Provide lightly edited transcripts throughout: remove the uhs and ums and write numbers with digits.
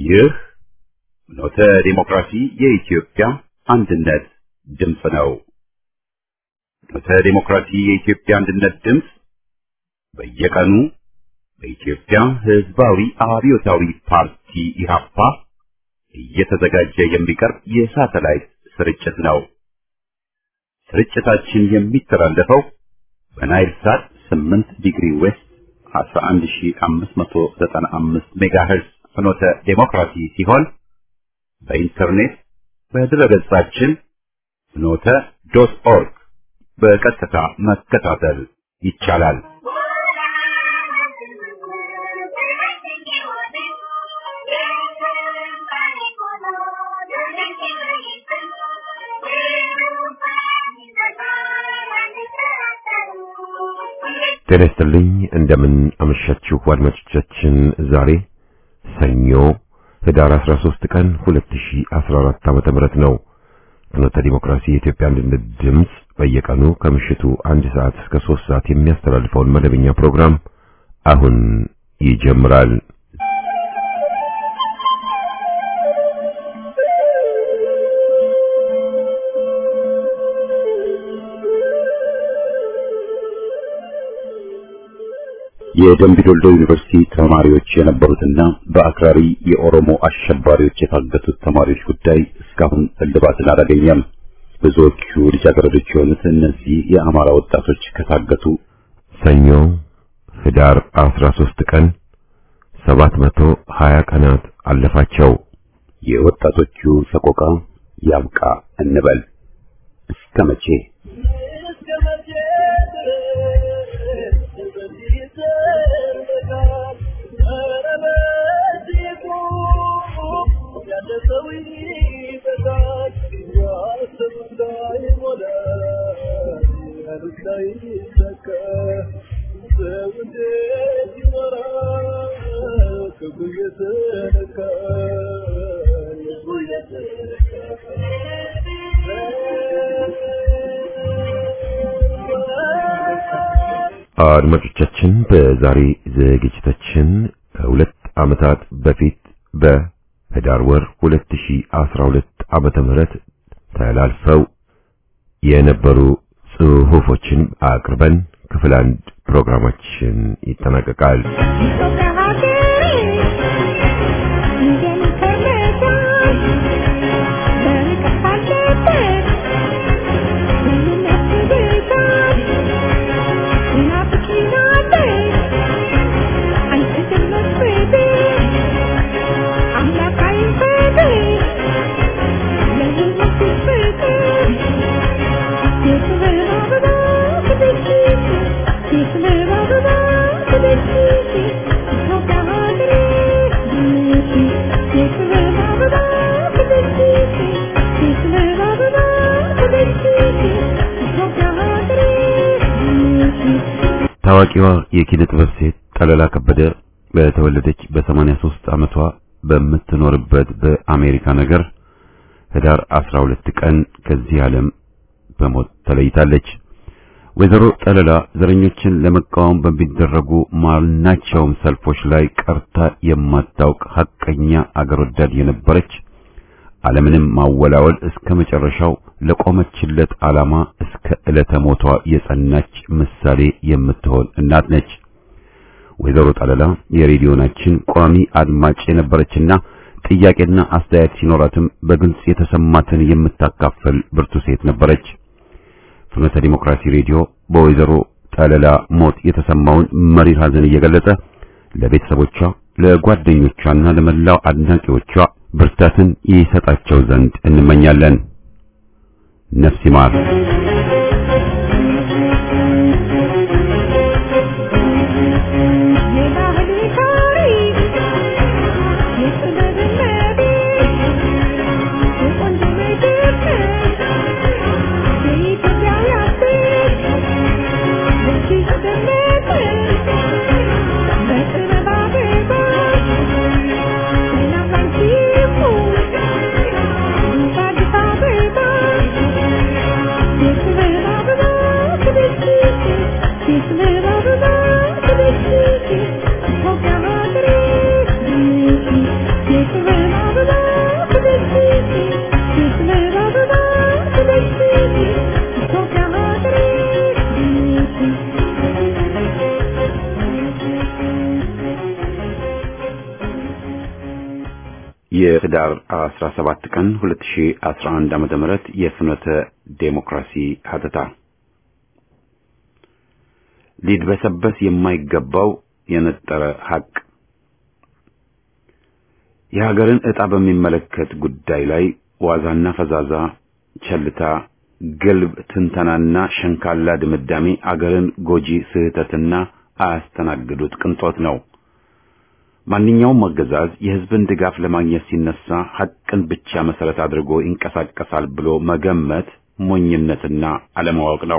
ይህ ኖተ ዲሞክራሲ የኢትዮጵያ አንድነት ድምፅ ነው። ኖተ ዲሞክራሲ የኢትዮጵያ አንድነት ድምፅ በየቀኑ በኢትዮጵያ ሕዝባዊ አብዮታዊ ፓርቲ ኢህአፓ እየተዘጋጀ የሚቀርብ የሳተላይት ስርጭት ነው። ስርጭታችን የሚተላለፈው በናይል ሳት 8 ዲግሪ ዌስት 11595 ሜጋሄርዝ ፍኖተ ዴሞክራሲ ሲሆን በኢንተርኔት በድረገጻችን ፍኖተ ዶት ኦርግ በቀጥታ መከታተል ይቻላል። ጤና ይስጥልኝ። እንደምን አመሻችሁ አድማጮቻችን። ዛሬ ሰኞ ህዳር 13 ቀን 2014 ዓ.ም ነው። ፍኖተ ዲሞክራሲ የኢትዮጵያ አንድነት ድምፅ በየቀኑ ከምሽቱ 1 ሰዓት እስከ 3 ሰዓት የሚያስተላልፈውን መደበኛ ፕሮግራም አሁን ይጀምራል። የደምቢ ዶልዶ ዩኒቨርሲቲ ተማሪዎች የነበሩትና በአክራሪ የኦሮሞ አሸባሪዎች የታገቱት ተማሪዎች ጉዳይ እስካሁን እልባትን አላገኘም። ብዙዎቹ ልጃገረዶች የሆኑት እነዚህ የአማራ ወጣቶች ከታገቱ ሰኞ ህዳር 13 ቀን 720 ቀናት አለፋቸው። የወጣቶቹ ሰቆቃ ያብቃ እንበል። እስከ መቼ? አድማጮቻችን በዛሬ ዝግጅታችን ከሁለት ዓመታት በፊት በህዳር ወር 2012 ዓመተ ምህረት ተላልፈው የነበሩ ጽሑፎችን አቅርበን ክፍል 1 ፕሮግራማችን ይጠናቀቃል። ታዋቂዋ የኪነ ጥበብ ሴት ጠለላ ከበደ በተወለደች በ83 ዓመቷ በምትኖርበት በአሜሪካ ነገር ህዳር 12 ቀን ከዚህ ዓለም በሞት ተለይታለች። ወይዘሮ ጠለላ ዘረኞችን ለመቃወም በሚደረጉ ማናቸውም ሰልፎች ላይ ቀርታ የማታውቅ ሐቀኛ አገር ወዳድ የነበረች ዓለምንም ማወላወል እስከ መጨረሻው ለቆመችለት ዓላማ እስከ ዕለተ ሞቷ የጸናች ምሳሌ የምትሆን እናት ነች። ወይዘሮ ጠለላ የሬዲዮናችን ቋሚ አድማጭ የነበረችና ጥያቄና አስተያየት ሲኖራትም በግልጽ የተሰማትን የምታካፍል ብርቱ ሴት ነበረች። ፍኖተ ዲሞክራሲ ሬዲዮ በወይዘሮ ጠለላ ሞት የተሰማውን መሪር ሐዘን እየገለጸ ለቤተሰቦቿ፣ ለጓደኞቿና ለመላው አድናቂዎቿ ብርታትን ይሰጣቸው ዘንድ እንመኛለን። ነፍስ ይማር። Take የህዳር 17 ቀን 2011 ዓ.ም የፍኖተ ዴሞክራሲ ሀተታ ሊድበሰበስ የማይገባው የነጠረ ሐቅ። የሀገርን ዕጣ በሚመለከት ጉዳይ ላይ ዋዛና ፈዛዛ፣ ቸልታ፣ ግልብ ትንተናና ሸንካላ ድምዳሜ አገርን ጎጂ ስህተትና አያስተናግዱት ቅንጦት ነው። ማንኛውም አገዛዝ የህዝብን ድጋፍ ለማግኘት ሲነሳ ሐቅን ብቻ መሰረት አድርጎ ይንቀሳቀሳል ብሎ መገመት ሞኝነትና አለማወቅ ነው።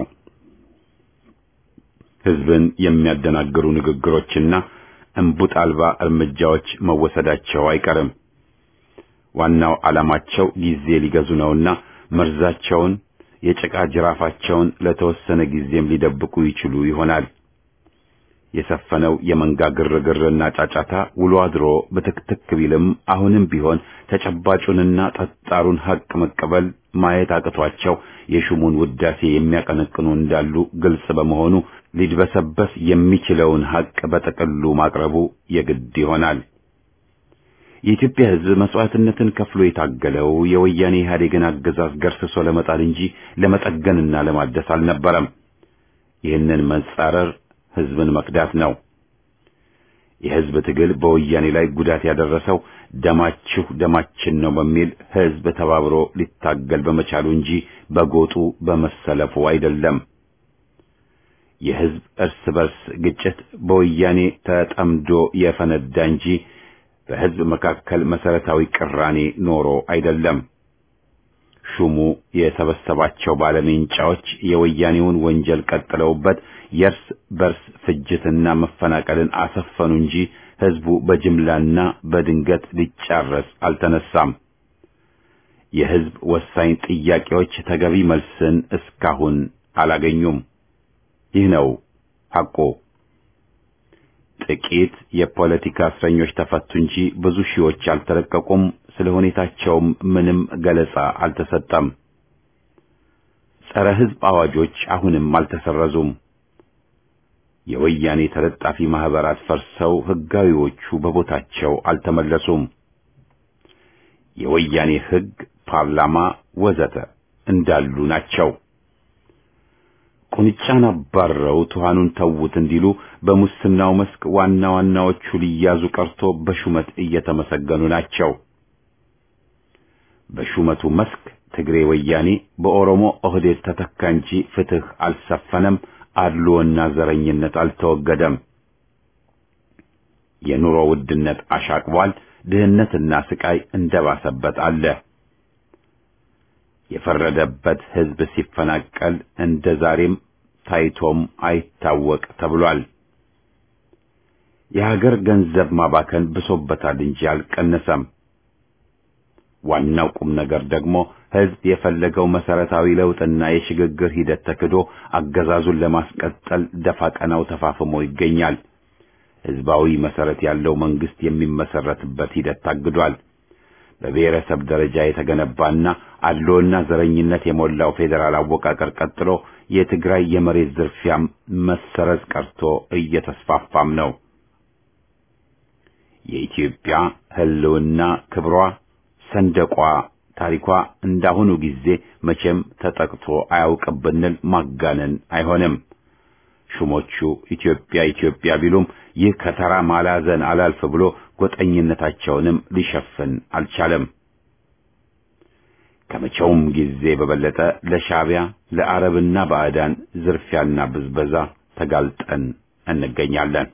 ህዝብን የሚያደናግሩ ንግግሮችና እንቡጥ አልባ እርምጃዎች መወሰዳቸው አይቀርም። ዋናው ዓላማቸው ጊዜ ሊገዙ ነውና መርዛቸውን የጭቃ ጅራፋቸውን ለተወሰነ ጊዜም ሊደብቁ ይችሉ ይሆናል። የሰፈነው የመንጋ ግርግርና ጫጫታ ውሎ አድሮ በትክትክ ቢልም አሁንም ቢሆን ተጨባጩንና ጠጣሩን ሐቅ መቀበል ማየት አቅቷቸው የሹሙን ውዳሴ የሚያቀነቅኑ እንዳሉ ግልጽ በመሆኑ ሊድበሰበስ የሚችለውን ሐቅ በጠቅሉ ማቅረቡ የግድ ይሆናል። የኢትዮጵያ ሕዝብ መስዋዕትነትን ከፍሎ የታገለው የወያኔ ኢህአዴግን አገዛዝ ገርስሶ ለመጣል እንጂ ለመጠገንና ለማደስ አልነበረም። ይህንን መጻረር ሕዝብን መክዳት ነው። የሕዝብ ትግል በወያኔ ላይ ጉዳት ያደረሰው ደማችሁ ደማችን ነው በሚል ሕዝብ ተባብሮ ሊታገል በመቻሉ እንጂ በጎጡ በመሰለፉ አይደለም። የሕዝብ እርስ በርስ ግጭት በወያኔ ተጠምዶ የፈነዳ እንጂ በሕዝብ መካከል መሰረታዊ ቅራኔ ኖሮ አይደለም። ሹሙ የሰበሰባቸው ባለሜንጫዎች የወያኔውን ወንጀል ቀጥለውበት የእርስ በርስ ፍጅትና መፈናቀልን አሰፈኑ እንጂ ሕዝቡ በጅምላና በድንገት ሊጫረስ አልተነሳም። የሕዝብ ወሳኝ ጥያቄዎች ተገቢ መልስን እስካሁን አላገኙም። ይህ ነው ሐቁ። ጥቂት የፖለቲካ እስረኞች ተፈቱ እንጂ ብዙ ሺዎች አልተለቀቁም። ስለ ሁኔታቸውም ምንም ገለጻ አልተሰጠም። ጸረ ሕዝብ አዋጆች አሁንም አልተሰረዙም። የወያኔ ተለጣፊ ማህበራት ፈርሰው ሕጋዊዎቹ በቦታቸው አልተመለሱም። የወያኔ ሕግ፣ ፓርላማ ወዘተ እንዳሉ ናቸው። ቁንጫን አባረው ትኋኑን ተውት እንዲሉ በሙስናው መስክ ዋና ዋናዎቹ ሊያዙ ቀርቶ በሹመት እየተመሰገኑ ናቸው። በሹመቱ መስክ ትግሬ ወያኔ በኦሮሞ ኦህዴድ ተተካ እንጂ ፍትህ አልሰፈነም። አድሎና ዘረኝነት አልተወገደም። የኑሮ ውድነት አሻቅቧል። ድህነትና ስቃይ እንደባሰበት አለ። የፈረደበት ሕዝብ ሲፈናቀል እንደ ዛሬም ታይቶም አይታወቅ ተብሏል። የሀገር ገንዘብ ማባከን ብሶበታል እንጂ አልቀነሰም። ዋናው ቁም ነገር ደግሞ ሕዝብ የፈለገው መሰረታዊ ለውጥና የሽግግር ሂደት ተክዶ አገዛዙን ለማስቀጠል ደፋ ቀናው ተፋፍሞ ይገኛል። ሕዝባዊ መሰረት ያለው መንግስት የሚመሰረትበት ሂደት ታግዷል። በብሔረሰብ ደረጃ የተገነባና አድሎና ዘረኝነት የሞላው ፌዴራል አወቃቀር ቀጥሎ የትግራይ የመሬት ዝርፊያም መሰረዝ ቀርቶ እየተስፋፋም ነው። የኢትዮጵያ ህልውና ክብሯ፣ ሰንደቋ፣ ታሪኳ እንዳሁኑ ጊዜ መቼም ተጠቅቶ አያውቅብንል ማጋነን አይሆንም። ሹሞቹ ኢትዮጵያ ኢትዮጵያ ቢሉም ይህ ከተራ ማላዘን አላልፍ ብሎ ጎጠኝነታቸውንም ሊሸፍን አልቻለም። ከመቼውም ጊዜ በበለጠ ለሻዕቢያ ለአረብና ባዕዳን ዝርፊያና ብዝበዛ ተጋልጠን እንገኛለን።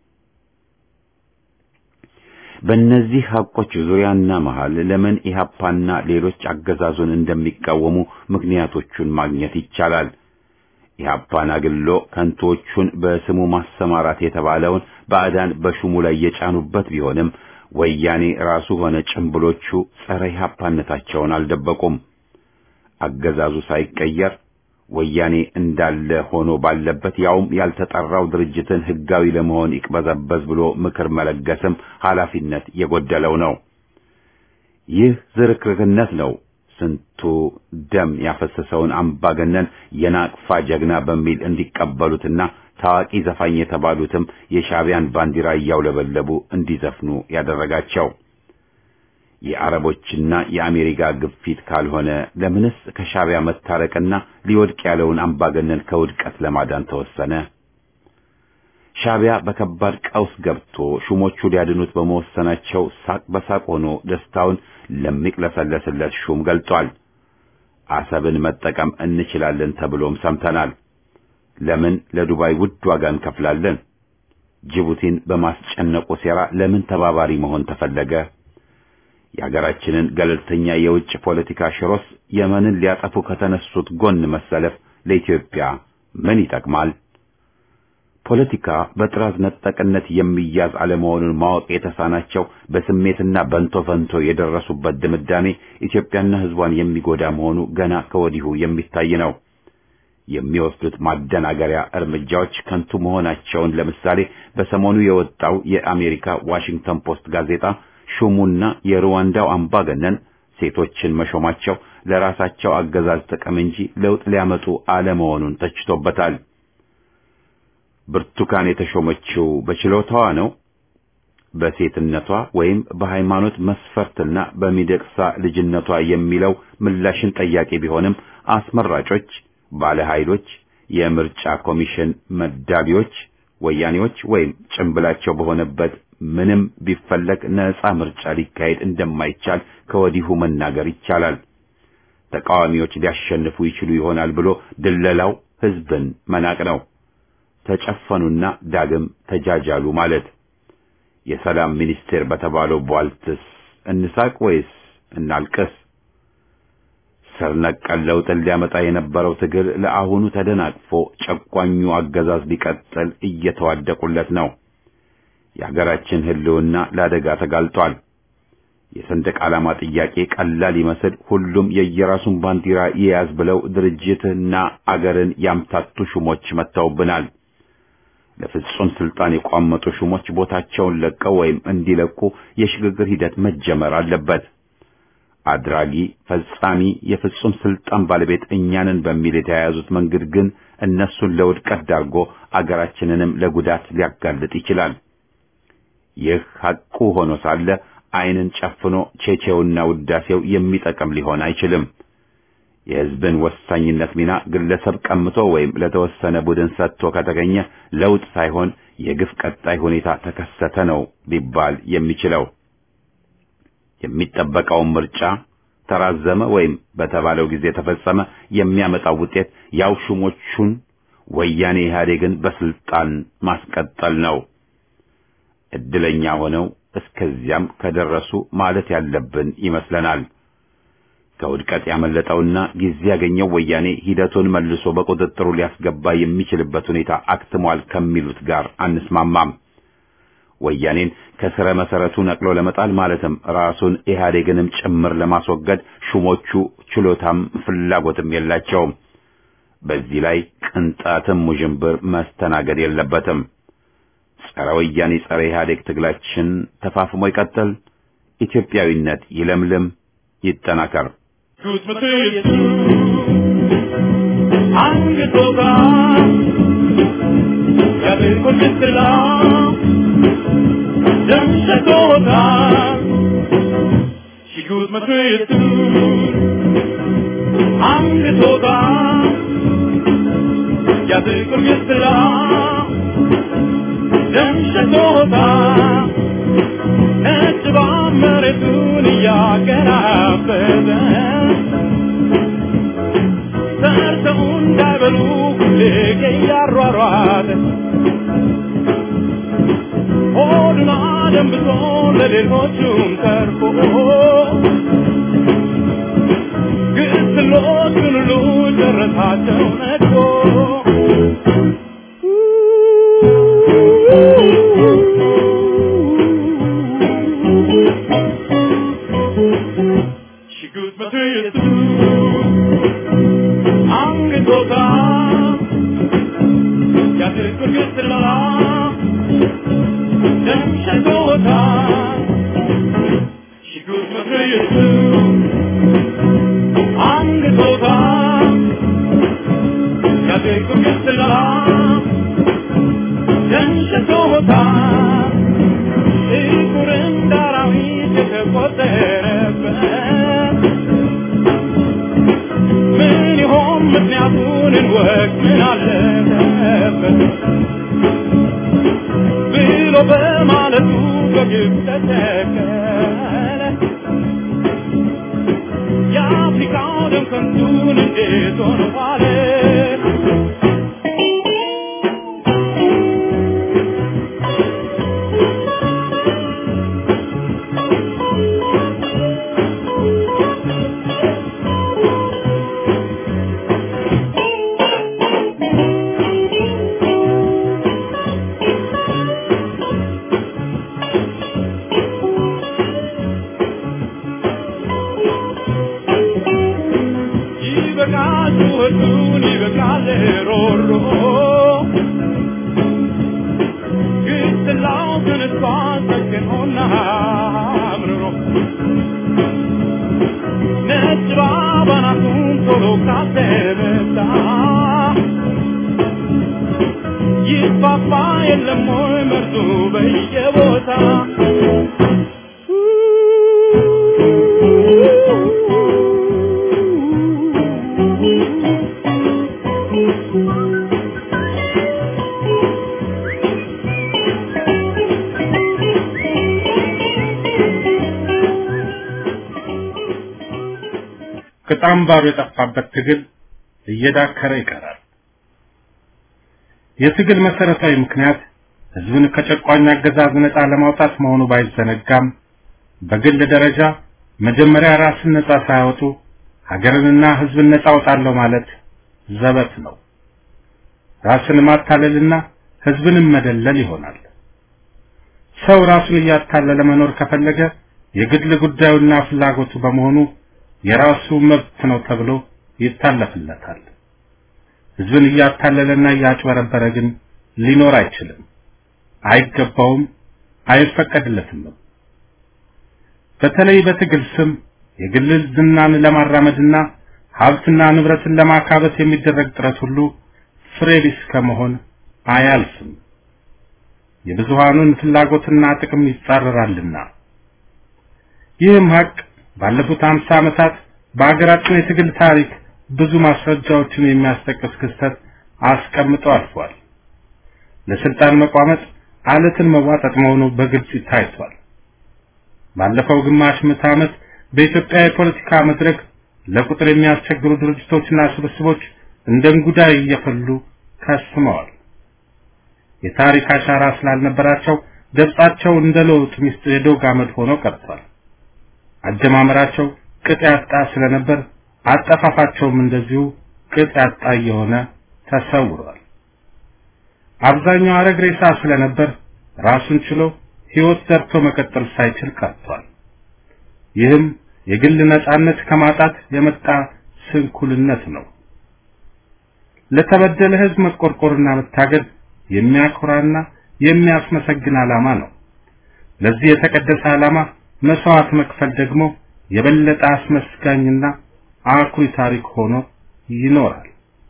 በእነዚህ ሐቆች ዙሪያና መሃል ለምን ኢህአፓና ሌሎች አገዛዙን እንደሚቃወሙ ምክንያቶቹን ማግኘት ይቻላል። ኢህአፓን አግሎ ከንቶቹን በስሙ ማሰማራት የተባለውን ባዕዳን በሹሙ ላይ የጫኑበት ቢሆንም ወያኔ ራሱ ሆነ ጭምብሎቹ ጸረ ኢህአፓነታቸውን አልደበቁም። አገዛዙ ሳይቀየር ወያኔ እንዳለ ሆኖ ባለበት ያውም ያልተጠራው ድርጅትን ህጋዊ ለመሆን ይቅበዘበዝ ብሎ ምክር መለገስም ኃላፊነት የጎደለው ነው። ይህ ዝርክርክነት ነው ስንቱ ደም ያፈሰሰውን አምባገነን የናቅፋ ጀግና በሚል እንዲቀበሉትና ታዋቂ ዘፋኝ የተባሉትም የሻዕቢያን ባንዲራ እያውለበለቡ እንዲዘፍኑ ያደረጋቸው። የአረቦችና የአሜሪካ ግፊት ካልሆነ ለምንስ ከሻዕቢያ መታረቅና ሊወድቅ ያለውን አምባገነን ከውድቀት ለማዳን ተወሰነ? ሻዕቢያ በከባድ ቀውስ ገብቶ ሹሞቹ ሊያድኑት በመወሰናቸው ሳቅ በሳቅ ሆኖ ደስታውን ለሚቅለሰለስለት ሹም ገልጧል። አሰብን መጠቀም እንችላለን ተብሎም ሰምተናል። ለምን ለዱባይ ውድ ዋጋ እንከፍላለን? ጅቡቲን በማስጨነቁ ሴራ ለምን ተባባሪ መሆን ተፈለገ? የሀገራችንን ገለልተኛ የውጭ ፖለቲካ ሽሮስ የመንን ሊያጠፉ ከተነሱት ጎን መሰለፍ ለኢትዮጵያ ምን ይጠቅማል? ፖለቲካ በጥራዝ ነጠቅነት የሚያዝ አለመሆኑን ማወቅ የተሳናቸው በስሜትና በንቶ የደረሱበት ድምዳሜ ኢትዮጵያና ሕዝቧን የሚጎዳ መሆኑ ገና ከወዲሁ የሚታይ ነው። የሚወስዱት ማደናገሪያ እርምጃዎች ከንቱ መሆናቸውን ለምሳሌ በሰሞኑ የወጣው የአሜሪካ ዋሽንግተን ፖስት ጋዜጣ ሹሙና የሩዋንዳው አምባገነን ሴቶችን መሾማቸው ለራሳቸው አገዛዝ ጥቅም እንጂ ለውጥ ሊያመጡ አለመሆኑን ተችቶበታል። ብርቱካን የተሾመችው በችሎታዋ ነው? በሴትነቷ ወይም በሃይማኖት መስፈርትና በሚደቅሳ ልጅነቷ የሚለው ምላሽን ጠያቂ ቢሆንም አስመራጮች፣ ባለኃይሎች፣ የምርጫ ኮሚሽን መዳቢዎች፣ ወያኔዎች ወይም ጭንብላቸው በሆነበት ምንም ቢፈለግ ነፃ ምርጫ ሊካሄድ እንደማይቻል ከወዲሁ መናገር ይቻላል። ተቃዋሚዎች ሊያሸንፉ ይችሉ ይሆናል ብሎ ድለላው ሕዝብን መናቅ ነው። ተጨፈኑና ዳግም ተጃጃሉ ማለት። የሰላም ሚኒስቴር በተባለው ቧልትስ እንሳቅ ወይስ እናልቅስ? ስር ነቀል ለውጥን ሊያመጣ የነበረው ትግል ለአሁኑ ተደናቅፎ ጨቋኙ አገዛዝ ሊቀጥል እየተዋደቁለት ነው። የሀገራችን ሕልውና ለአደጋ ተጋልጧል። የሰንደቅ ዓላማ ጥያቄ ቀላል ይመስል ሁሉም የየራሱን ባንዲራ ይያዝ ብለው ድርጅትና አገርን ያምታቱ ሹሞች መጥተውብናል። ለፍጹም ስልጣን የቋመጡ ሹሞች ቦታቸውን ለቀው ወይም እንዲለቁ የሽግግር ሂደት መጀመር አለበት። አድራጊ ፈጻሚ የፍጹም ስልጣን ባለቤት እኛንን በሚል የተያያዙት መንገድ ግን እነሱን ለውድቀት ዳርጎ አገራችንንም ለጉዳት ሊያጋልጥ ይችላል። ይህ ሐቁ ሆኖ ሳለ ዓይንን ጨፍኖ ቼቼውና ውዳሴው የሚጠቅም ሊሆን አይችልም። የሕዝብን ወሳኝነት ሚና ግለሰብ ቀምቶ ወይም ለተወሰነ ቡድን ሰጥቶ ከተገኘ ለውጥ ሳይሆን የግፍ ቀጣይ ሁኔታ ተከሰተ ነው ሊባል የሚችለው። የሚጠበቀው ምርጫ ተራዘመ ወይም በተባለው ጊዜ ተፈጸመ የሚያመጣው ውጤት ያው ሹሞቹን ወያኔ ኢህአዴግን በስልጣን ማስቀጠል ነው። እድለኛ ሆነው እስከዚያም ከደረሱ ማለት ያለብን ይመስለናል። ከውድቀት ያመለጠውና ጊዜ ያገኘው ወያኔ ሂደቱን መልሶ በቁጥጥሩ ሊያስገባ የሚችልበት ሁኔታ አክትሟል ከሚሉት ጋር አንስማማም። ወያኔን ከስረ መሰረቱ ነቅሎ ለመጣል ማለትም ራሱን ኢህአዴግንም ጭምር ለማስወገድ ሹሞቹ ችሎታም ፍላጎትም የላቸውም። በዚህ ላይ ቅንጣትም ውዥንብር መስተናገድ የለበትም። ጸረ ወያኔ ጸረ ኢህአዴግ ትግላችን ተፋፍሞ ይቀጥል። ኢትዮጵያዊነት ይለምልም፣ ይጠናከር። Ikure ndarawi te potere ባህሉን ወግን አለበት ብሎ በማለቱ በግብ ተተከለ የአፍሪካው ደም ከንቱን እንዴት ሆነ ዋለ ከጣምባሩ የጠፋበት ትግል እየዳከረ ይቀራል። የትግል መሰረታዊ ምክንያት ህዝብን ከጨቋኝ አገዛዝ ነፃ ለማውጣት መሆኑ ባይዘነጋም በግል ደረጃ መጀመሪያ ራስን ነፃ ሳያወጡ ሀገርንና ህዝብን ነፃ አውጣለሁ ማለት ዘበት ነው። ራስን ማታለልና ህዝብንም መደለል ይሆናል። ሰው ራሱን እያታለለ መኖር ከፈለገ የግል ጉዳዩና ፍላጎቱ በመሆኑ የራሱ መብት ነው ተብሎ ይታለፍለታል። ህዝብን እያታለለና እያጭበረበረ ግን ሊኖር አይችልም፣ አይገባውም፣ አይፈቀድለትም። በተለይ በትግል ስም የግል ዝናን ለማራመድና ሀብትና ንብረትን ለማካበት የሚደረግ ጥረት ሁሉ ፍሬ ቢስ ከመሆን አያልፍም። የብዙሃኑን ፍላጎትና ጥቅም ይጻረራልና። ይህም ሀቅ ባለፉት 50 ዓመታት በአገራችን የትግል ታሪክ ብዙ ማስረጃዎችን የሚያስጠቅስ ክስተት አስቀምጦ አልፏል። ለስልጣን መቋመጥ አለትን መዋጠጥ መሆኑ በግልጽ ታይቷል። ባለፈው ግማሽ ምዕተ ዓመት በኢትዮጵያ የፖለቲካ መድረክ ለቁጥር የሚያስቸግሩ ድርጅቶችና ስብስቦች እንደ እንጉዳይ እየፈሉ ከስመዋል። የታሪክ አሻራ ስላልነበራቸው ገጻቸው እንደ ለውጥ ሚስት የዶግ አመድ ሆኖ ቀርቷል። አጀማመራቸው ቅጥ ያጣ ስለነበር አጠፋፋቸውም እንደዚሁ ቅጥ ያጣ የሆነ ተሰውሯል። አብዛኛው አረግሬሳ ስለነበር ራሱን ችሎ ህይወት ዘርቶ መቀጠል ሳይችል ቀርቷል። ይህም የግል ነጻነት ከማጣት የመጣ ስንኩልነት ነው። ለተበደለ ህዝብ መቆርቆርና መታገል የሚያኮራና የሚያስመሰግን ዓላማ ነው። ለዚህ የተቀደሰ ዓላማ መስዋዕት መክፈል ደግሞ የበለጠ አስመስጋኝና አኩሪ ታሪክ ሆኖ ይኖራል።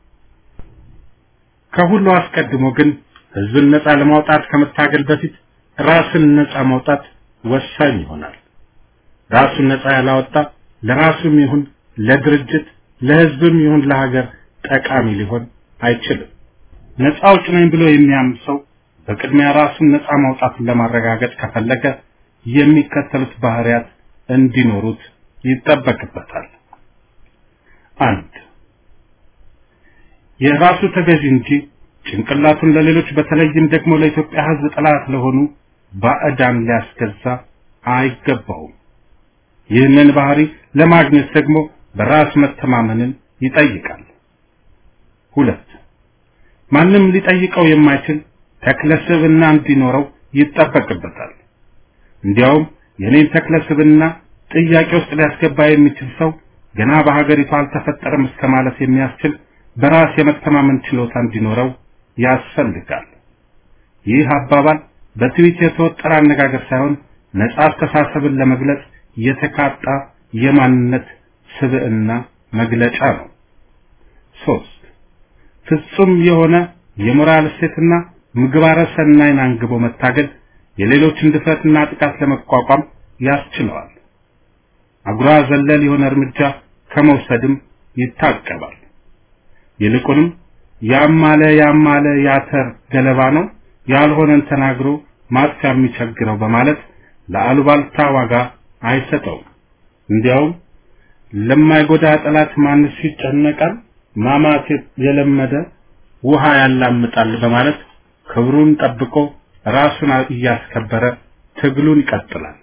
ከሁሉ አስቀድሞ ግን ህዝብን ነፃ ለማውጣት ከመታገል በፊት ራስን ነፃ ማውጣት ወሳኝ ይሆናል። ራሱን ነፃ ያላወጣ ለራሱም ይሁን ለድርጅት ለህዝብም ይሁን ለሀገር ጠቃሚ ሊሆን አይችልም። ነፃ አውጪ ነኝ ብሎ የሚያምን ሰው በቅድሚያ ራሱን ነፃ ማውጣትን ለማረጋገጥ ከፈለገ የሚከተሉት ባህሪያት እንዲኖሩት ይጠበቅበታል። 1. የራሱ ተገዥ እንጂ ጭንቅላቱን ለሌሎች በተለይም ደግሞ ለኢትዮጵያ ህዝብ ጠላት ለሆኑ ባዕዳን ሊያስገዛ አይገባውም። ይህንን ባህሪ ለማግኘት ደግሞ በራስ መተማመንን ይጠይቃል። 2. ማንም ሊጠይቀው የማይችል ተክለስብና እንዲኖረው ይጠበቅበታል። እንዲያውም የኔን ተክለስብና ጥያቄ ውስጥ ሊያስገባ የሚችል ሰው ገና በሀገሪቱ አልተፈጠረም እስከማለት የሚያስችል በራስ የመተማመን ችሎታ እንዲኖረው ያስፈልጋል። ይህ አባባል በትዊት የተወጠረ አነጋገር ሳይሆን ነፃ አስተሳሰብን ለመግለጽ የተካጣ የማንነት ስብዕና መግለጫ ነው። 3. ፍጹም የሆነ የሞራል እሴትና ምግባረ ሰናይን አንግቦ መታገል የሌሎችን ድፍረትና ጥቃት ለመቋቋም ያስችለዋል። አጉራ ዘለል የሆነ እርምጃ ከመውሰድም ይታቀባል። ይልቁንም ያማለ ያተር ገለባ ነው ያልሆነን ተናግሮ ማጥፊያ የሚቸግረው በማለት ለአሉባልታ ዋጋ አይሰጠው። እንዲያውም ለማይጎዳ ጠላት ማንስ ይጨነቃል ማማት የለመደ ውሃ ያላምጣል በማለት ክብሩን ጠብቆ ራሱን እያስከበረ ትግሉን ይቀጥላል።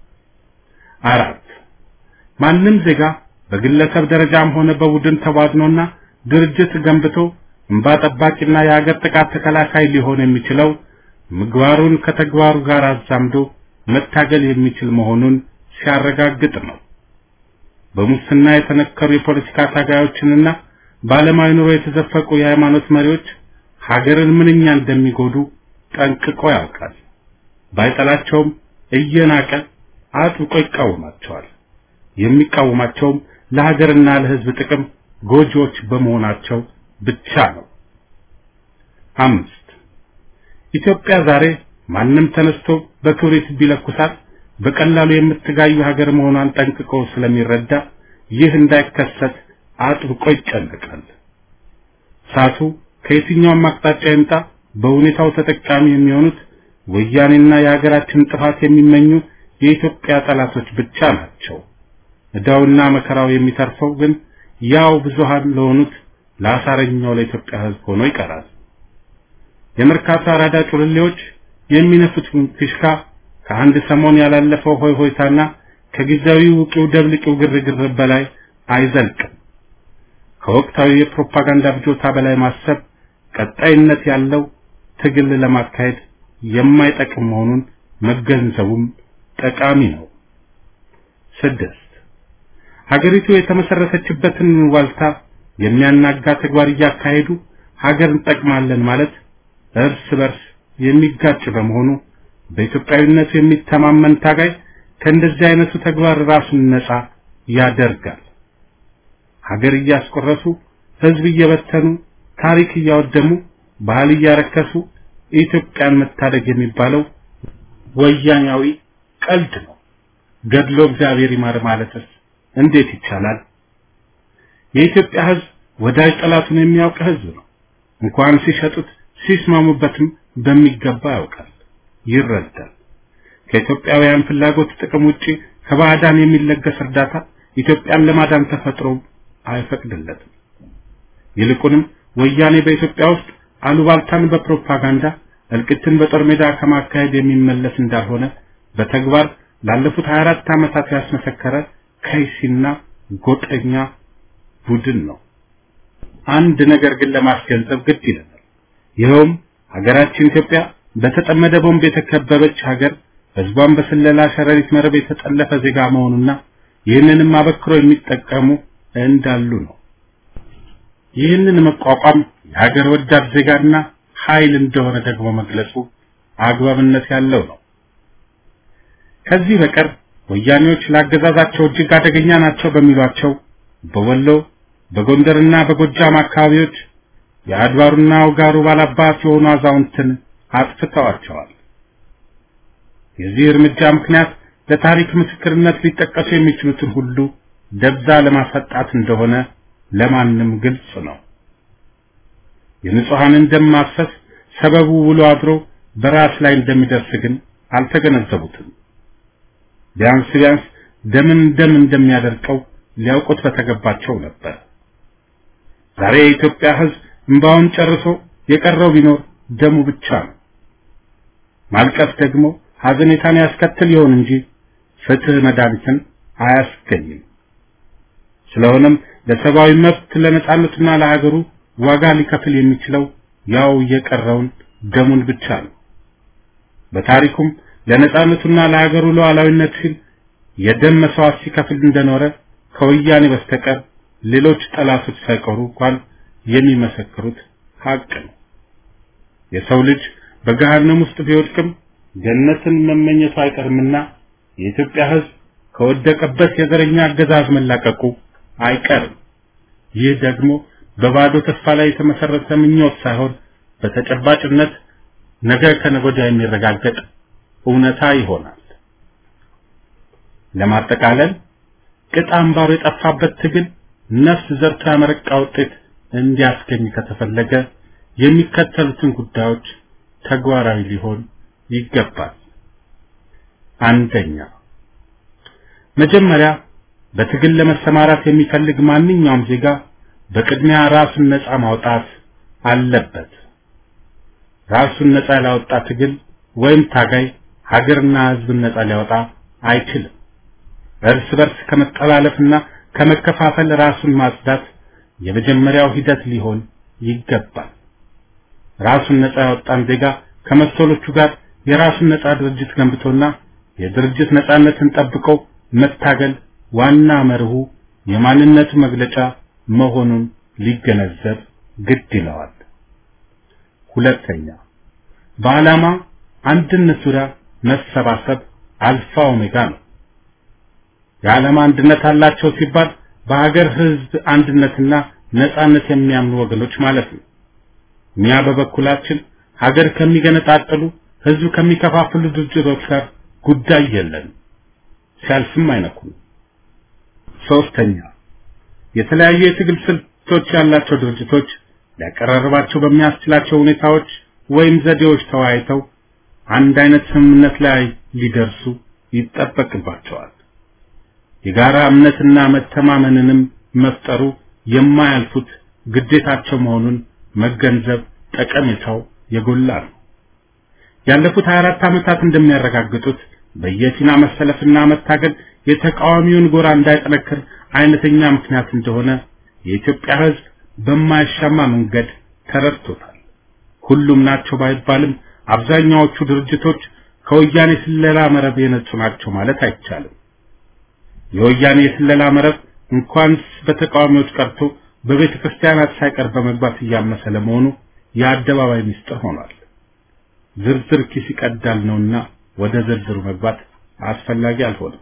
4 ማንም ዜጋ በግለሰብ ደረጃም ሆነ በቡድን ተዋድኖና ድርጅት ገንብቶ እንባ ጠባቂና የሀገር ጥቃት ተከላካይ ሊሆን የሚችለው ምግባሩን ከተግባሩ ጋር አዛምዶ መታገል የሚችል መሆኑን ሲያረጋግጥ ነው። በሙስና የተነከሩ የፖለቲካ ታጋዮችንና ባለማዊ ኑሮ የተዘፈቁ የሃይማኖት መሪዎች ሀገርን ምንኛ እንደሚጎዱ ጠንቅቆ ያውቃል። ባይጠላቸውም እየናቀ አጥብቆ ይቃወማቸዋል። የሚቃወማቸውም ለሀገርና ለሕዝብ ጥቅም ጎጆች በመሆናቸው ብቻ ነው። 5 ኢትዮጵያ ዛሬ ማንም ተነስቶ በክብሪት ቢለኩሳት በቀላሉ የምትጋዩ ሀገር መሆኗን ጠንቅቆ ስለሚረዳ ይህ እንዳይከሰት አጥብቆ ይጨነቃል። ሳቱ ከየትኛውም አቅጣጫ ይምጣ በሁኔታው ተጠቃሚ የሚሆኑት ወያኔና የሀገራችን ጥፋት የሚመኙ የኢትዮጵያ ጠላቶች ብቻ ናቸው። እዳውና መከራው የሚተርፈው ግን ያው ብዙሃን ለሆኑት ለአሳረኛው ለኢትዮጵያ ሕዝብ ሆኖ ይቀራል። የመርካቶ አራዳ ጩልሌዎች የሚነፉት ፊሽካ ከአንድ ሰሞን ያላለፈው ሆይሆይታና ከጊዜያዊ ውቂው ደብልቂው ግርግር በላይ አይዘልቅም። ከወቅታዊ የፕሮፓጋንዳ ብጆታ በላይ ማሰብ ቀጣይነት ያለው ትግል ለማካሄድ የማይጠቅም መሆኑን መገንዘቡም ጠቃሚ ነው። 6 ሀገሪቱ የተመሰረተችበትን ዋልታ የሚያናጋ ተግባር እያካሄዱ ሀገር እንጠቅማለን ማለት እርስ በርስ የሚጋጭ በመሆኑ በኢትዮጵያዊነቱ የሚተማመን ታጋይ ከእንደዚህ አይነቱ ተግባር ራሱን ነፃ ያደርጋል። ሀገር እያስቆረሱ ህዝብ እየበተኑ ታሪክ እያወደሙ ባህል እያረከሱ ኢትዮጵያን መታደግ የሚባለው ወያኛዊ ቀልድ ነው። ገድሎ እግዚአብሔር ይማር ማለትስ እንዴት ይቻላል? የኢትዮጵያ ህዝብ ወዳጅ ጠላቱን የሚያውቅ ህዝብ ነው። እንኳን ሲሸጡት ሲስማሙበትም በሚገባ ያውቃል፣ ይረዳል። ከኢትዮጵያውያን ፍላጎት ጥቅም ውጪ ከባዕዳን የሚለገስ እርዳታ ኢትዮጵያን ለማዳን ተፈጥሮ አይፈቅድለትም። ይልቁንም ወያኔ በኢትዮጵያ ውስጥ አሉባልታን በፕሮፓጋንዳ እልቂትን በጦር ሜዳ ከማካሄድ የሚመለስ እንዳልሆነ በተግባር ላለፉት 24 ዓመታት ያስመሰከረ ከይሲና ጎጠኛ ቡድን ነው። አንድ ነገር ግን ለማስገንዘብ ግድ ይላል። ይኸውም ሀገራችን ኢትዮጵያ በተጠመደ ቦምብ የተከበበች ሀገር ህዝቧን በስለላ ሸረሪት መረብ የተጠለፈ ዜጋ መሆኑና ይህንንም አበክሮ የሚጠቀሙ እንዳሉ ነው። ይህንን መቋቋም የሀገር ወዳድ ዜጋና ኃይል እንደሆነ ደግሞ መግለጹ አግባብነት ያለው ነው። ከዚህ በቀር ወያኔዎች ላገዛዛቸው እጅግ አደገኛ ናቸው በሚሏቸው በወሎ በጎንደርና በጎጃም አካባቢዎች የአድባሩና ወጋሩ ባላባት የሆኑ አዛውንትን አጥፍተዋቸዋል። የዚህ እርምጃ ምክንያት ለታሪክ ምስክርነት ሊጠቀሱ የሚችሉትን ሁሉ ደብዛ ለማሰጣት እንደሆነ ለማንም ግልጽ ነው። የንጹሃንን ደም ማፍሰስ ሰበቡ ውሎ አድሮ በራስ ላይ እንደሚደርስ ግን አልተገነዘቡትም። ቢያንስ ደምን እንደሚያደርቀው ሊያውቁት በተገባቸው ነበር። ዛሬ የኢትዮጵያ ህዝብ እንባውን ጨርሶ የቀረው ቢኖር ደሙ ብቻ ነው። ማልቀስ ደግሞ ሐዘኔታን ያስከትል ይሆን እንጂ ፍትህ መድኃኒትን አያስገኝም። ስለሆነም ለሰብአዊ መብት ለነጻነቱና ለሀገሩ ዋጋ ሊከፍል የሚችለው ያው የቀረውን ደሙን ብቻ ነው። በታሪኩም ለነጻነቱና ለሀገሩ ሉዓላዊነት ሲል የደም መስዋዕት ሲከፍል እንደኖረ ከወያኔ በስተቀር ሌሎች ጠላቶች ሳይቀሩ እንኳን የሚመሰክሩት ሀቅ ነው። የሰው ልጅ በገሃነም ውስጥ ቢወድቅም ገነትን መመኘቱ አይቀርምና የኢትዮጵያ ህዝብ ከወደቀበት የዘረኛ አገዛዝ መላቀቁ አይቀርም። ይህ ደግሞ በባዶ ተስፋ ላይ የተመሰረተ ምኞት ሳይሆን በተጨባጭነት ነገ ከነገ ወዲያ የሚረጋገጥ እውነታ ይሆናል። ለማጠቃለል ቅጥ አምባሩ የጠፋበት ትግል ነፍስ ዘርቶ ያመረቃ ውጤት እንዲያስገኝ ከተፈለገ የሚከተሉትን ጉዳዮች ተግባራዊ ሊሆን ይገባል። አንደኛ፣ መጀመሪያ በትግል ለመሰማራት የሚፈልግ ማንኛውም ዜጋ በቅድሚያ ራሱን ነፃ ማውጣት አለበት። ራሱን ነፃ ያላወጣ ትግል ወይም ታጋይ ሀገርና ሕዝብን ነፃ ሊያወጣ አይችልም። እርስ በርስ ከመጠላለፍና ከመከፋፈል ራሱን ማጽዳት የመጀመሪያው ሂደት ሊሆን ይገባል። ራሱን ነፃ ያወጣን ዜጋ ከመሰሎቹ ጋር የራሱን ነፃ ድርጅት ገንብቶና የድርጅት ነፃነትን ጠብቆ መታገል ዋና መርሁ የማንነቱ መግለጫ መሆኑን ሊገነዘብ ግድ ይለዋል። ሁለተኛ፣ በዓላማ አንድነት ዙሪያ መሰባሰብ አልፋ ኦሜጋ ነው። የዓላማ አንድነት አላቸው ሲባል በሀገር ሕዝብ አንድነትና ነፃነት የሚያምኑ ወገኖች ማለት ነው። እኛ በበኩላችን ሀገር ከሚገነጣጠሉ ሕዝብ ከሚከፋፍሉ ድርጅቶች ጋር ጉዳይ የለንም፣ ሲያልፍም አይነኩም። ሶስተኛ፣ የተለያዩ የትግል ስልቶች ያላቸው ድርጅቶች ሊያቀራርባቸው በሚያስችላቸው ሁኔታዎች ወይም ዘዴዎች ተወያይተው አንድ አይነት ስምምነት ላይ ሊደርሱ ይጠበቅባቸዋል። የጋራ እምነትና መተማመንንም መፍጠሩ የማያልፉት ግዴታቸው መሆኑን መገንዘብ ጠቀሜታው የጎላ ነው። ያለፉት 24 ዓመታት እንደሚያረጋግጡት በየፊና መሰለፍና መታገል የተቃዋሚውን ጎራ እንዳይጠነክር አይነተኛ ምክንያት እንደሆነ የኢትዮጵያ ሕዝብ በማይሻማ መንገድ ተረድቶታል። ሁሉም ናቸው ባይባልም አብዛኛዎቹ ድርጅቶች ከወያኔ ስለላ መረብ የነጹ ናቸው ማለት አይቻልም። የወያኔ ስለላ መረብ እንኳንስ በተቃዋሚዎች ቀርቶ በቤተ ክርስቲያናት ሳይቀር በመግባት እያመሰ ለመሆኑ የአደባባይ ምስጢር ሆኗል። ዝርዝር ኪስ ይቀዳል ነውና ወደ ዝርዝሩ መግባት አስፈላጊ አልሆነም።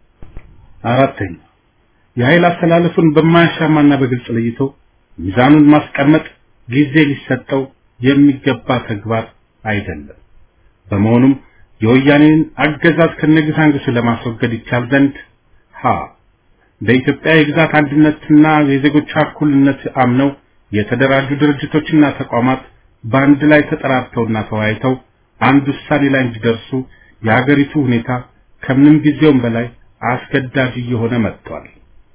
አራተኛ፣ የኃይል አስተላለፉን በማያሻማና በግልጽ ለይቶ ሚዛኑን ማስቀመጥ ጊዜ ሊሰጠው የሚገባ ተግባር አይደለም። በመሆኑም የወያኔን አገዛዝ ከነግሳንግሱ ለማስወገድ ይቻል ዘንድ በኢትዮጵያ የግዛት አንድነትና የዜጎች እኩልነት አምነው የተደራጁ ድርጅቶችና ተቋማት በአንድ ላይ ተጠራርተውና ተወያይተው አንድ ውሳኔ ላይ እንዲደርሱ የሀገሪቱ ሁኔታ ከምንም ጊዜውም በላይ አስገዳጅ እየሆነ መጥቷል።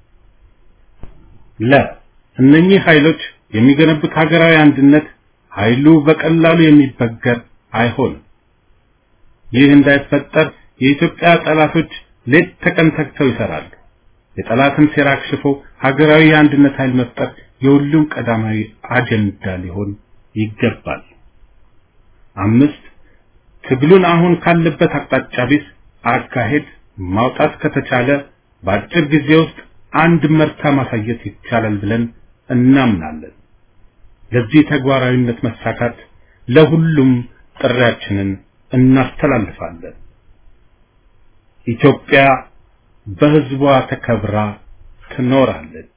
እነኚህ ኃይሎች የሚገነቡት ሀገራዊ አንድነት ኃይሉ በቀላሉ የሚበገር አይሆንም። ይህ እንዳይፈጠር የኢትዮጵያ ጠላቶች ሌት ተቀን ተግተው ይሰራሉ። የጠላትን ሴራ አክሽፎ ሀገራዊ አንድነት ኃይል መፍጠር የሁሉም ቀዳማዊ አጀንዳ ሊሆን ይገባል። 5 ትግሉን አሁን ካለበት አቅጣጫ ቢስ አካሄድ ማውጣት ከተቻለ በአጭር ጊዜ ውስጥ አንድ መርታ ማሳየት ይቻላል ብለን እናምናለን። ለዚህ ተግባራዊነት መሳካት ለሁሉም ጥሪያችንን እናስተላልፋለን። ኢትዮጵያ በሕዝቧ ተከብራ ትኖራለች።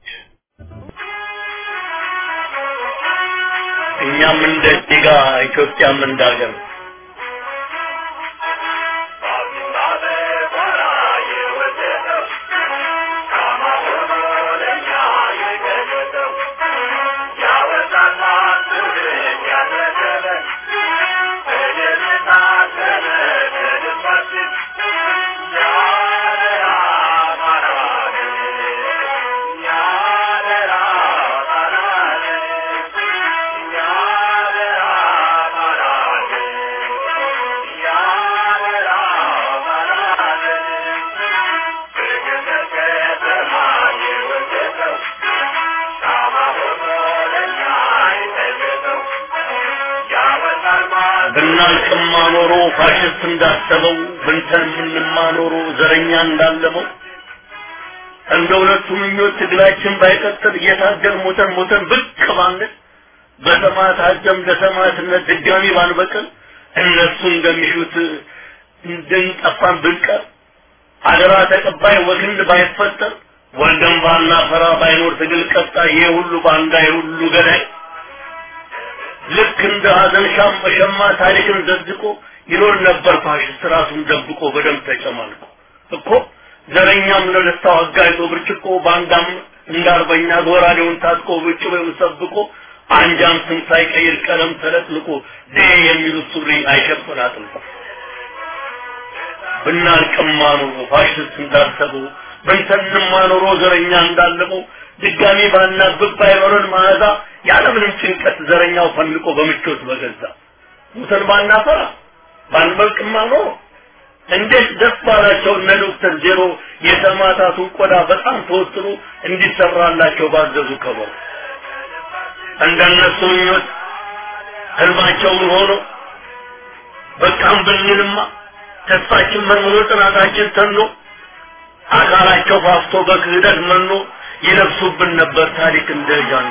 እኛም እንደ ዜጋ ኢትዮጵያም እንዳገር ብናልቅማ ኖሮ ፋሽስት እንዳሰበው ብንተን ምንማ ኖሮ ዘረኛ እንዳለመው እንደ ሁለቱ ምኞት ትግላችን ባይቀጥል እየታገል ሞተን ብቅ ባንል በሰማዕታት ደም ለሰማዕትነት ድጋሚ ባንበቅል እነሱ እንደሚሹት እንድንጠፋን ብንቀር አደራ ተቀባይ ወግንድ ባይፈጠር ወልደን ባና ፈራ ባይኖር ትግል ቀጣይ የሁሉ ባንዳ የሁሉ ገዳይ ልክ እንደ ሀዘን ሻማ ታሪክን ዘዝቆ ይኖር ነበር ፋሽስት ራሱን ደብቆ በደም ተጨማልቆ እኮ ዘረኛም ለለታው አጋይቶ ብርጭቆ ባንዳም እንዳርበኛ ጎራዴውን ታጥቆ ብጭ ወይም ሰብቆ አንጃም ስም ሳይቀይር ቀለም ተለጥልቆ የሚሉት ሱሪ አይሸፍናትም። ብናልቅማ ኖሮ ፋሽስት እንዳሰበው በእንተንማ ኖሮ ዘረኛ እንዳለበው ድጋሚ ባናብብ ባይኖረን መዓዛ ያለምንም ጭንቀት ዘረኛው ፈልቆ በምቾት በገዛ ሙተን ባናፈራ ባንበልቅማ ኖሮ እንዴት ደስ ባላቸው እነ ዶክተር ዜሮ የሰማዕታቱን ቆዳ በጣም ተወጥሮ እንዲሰራላቸው ባዘዙ ከበሩ እንደነሱ ምኞት ህልማቸውን ሆኖ በቃም ብንልማ ተስፋችን መኖር ጥናታችን ተኖ አካላቸው ፋፍቶ በክህደት መኖ ይለብሱብን ነበር ታሪክ እንደጃኑ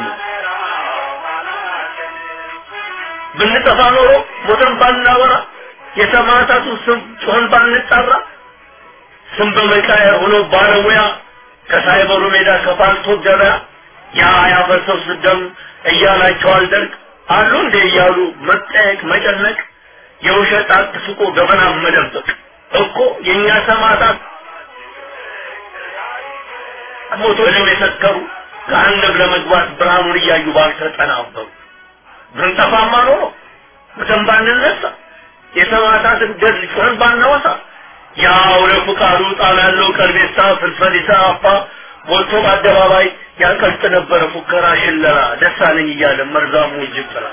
ብንጠፋ ኖሮ ሞተን ባናወራ የሰማዕታቱ ስም ጮህን ባንጠራ ስም በመቃየር ሆኖ ባለሙያ ከሳይበሩ ሜዳ ከፓልቶ ገበያ ያ ያፈሰው ስደም እያላቸው አልደርቅ አሉ እንደ እያሉ መጠየቅ መጨነቅ የውሸት አጥፍቆ ገበና መደበቅ እኮ የኛ ሰማዕታት ሞቶ ለመሰከሩ ከአንደብ ለመግባት ብርሃኑን እያዩ ባልተጠናበሩ ብንጠፋማ ኖሮ በተንባንነሳ የሰማዕታትን ገድል ጮህን ባናወሳ ያው ለፍቃዱ ጣም ያለው ቀልቤሳ ፍልፈሊሳ አፋ ሞቶ በአደባባይ ያቀልጥ ነበር ፉከራ ሽለላ ደሳለኝ እያለ መርዛሙ ይጅብራ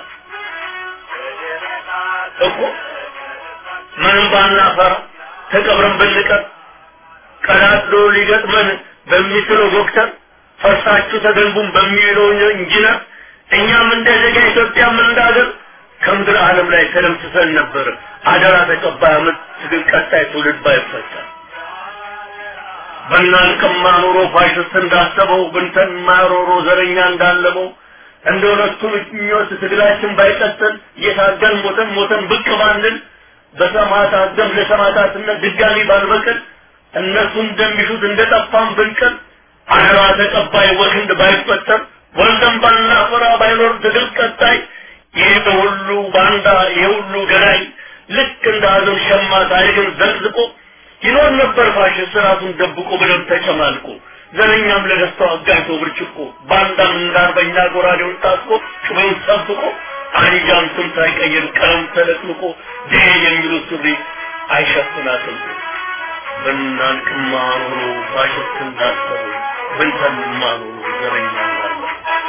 እኮ ምንም ባናፈራ ተቀብረን ብንቀር ቀዳዶ ሊገጥመን በሚስለው ዶክተር ፈርሳችሁ ተገንቡን በሚለው ኢንጂነር እኛም እንደዘጋ ኢትዮጵያ ምን እንዳገር ከምድር ዓለም ላይ ተለምስሰን ነበር አደራ ተቀባይ አመት ትግል ቀጣይ ትውልድ ባይፈታ በእናንተማ ኖሮ ፋሽስት እንዳሰበው ብንተን ማሮሮ ዘረኛ እንዳለበው እንደወረቱ ምኞት ትግላችን ባይቀጥል እየታገል ሞተን ብቅ ባንል በሰማዕታት ደም ለሰማዕታትነት ድጋሚ ባልበቅል እነሱ እንደሚሹት እንደጠፋን ብንቀር አደራ ተቀባይ ወክንድ ባይፈጠር ወንደም ባናፈራ ባይኖር ትግል ቀጣይ ይህ ሁሉ ባንዳ የሁሉ ገዳይ ልክ እንዳዘው ሸማ ታሪክን ዘቅዝቆ ይኖር ነበር ፋሽስት ራሱን ደብቆ ብለን ተጨማልቆ ዘረኛም ለደስታው አጋይቶ ብርጭቆ ባንዳም እንዳርበኛ ጎራዴውን ታጥቆ ጩቤውን ሰብቆ አንጃም ስም ሳይቀይር ቀለም ተለጥልቆ የሚሉት ሱሪ አይሸፍናትም። ብናልቅማ ኖሮ ፋሽስት እንዳሰበው ብንተንማ ኖሮ ዘረኛ እንዳለ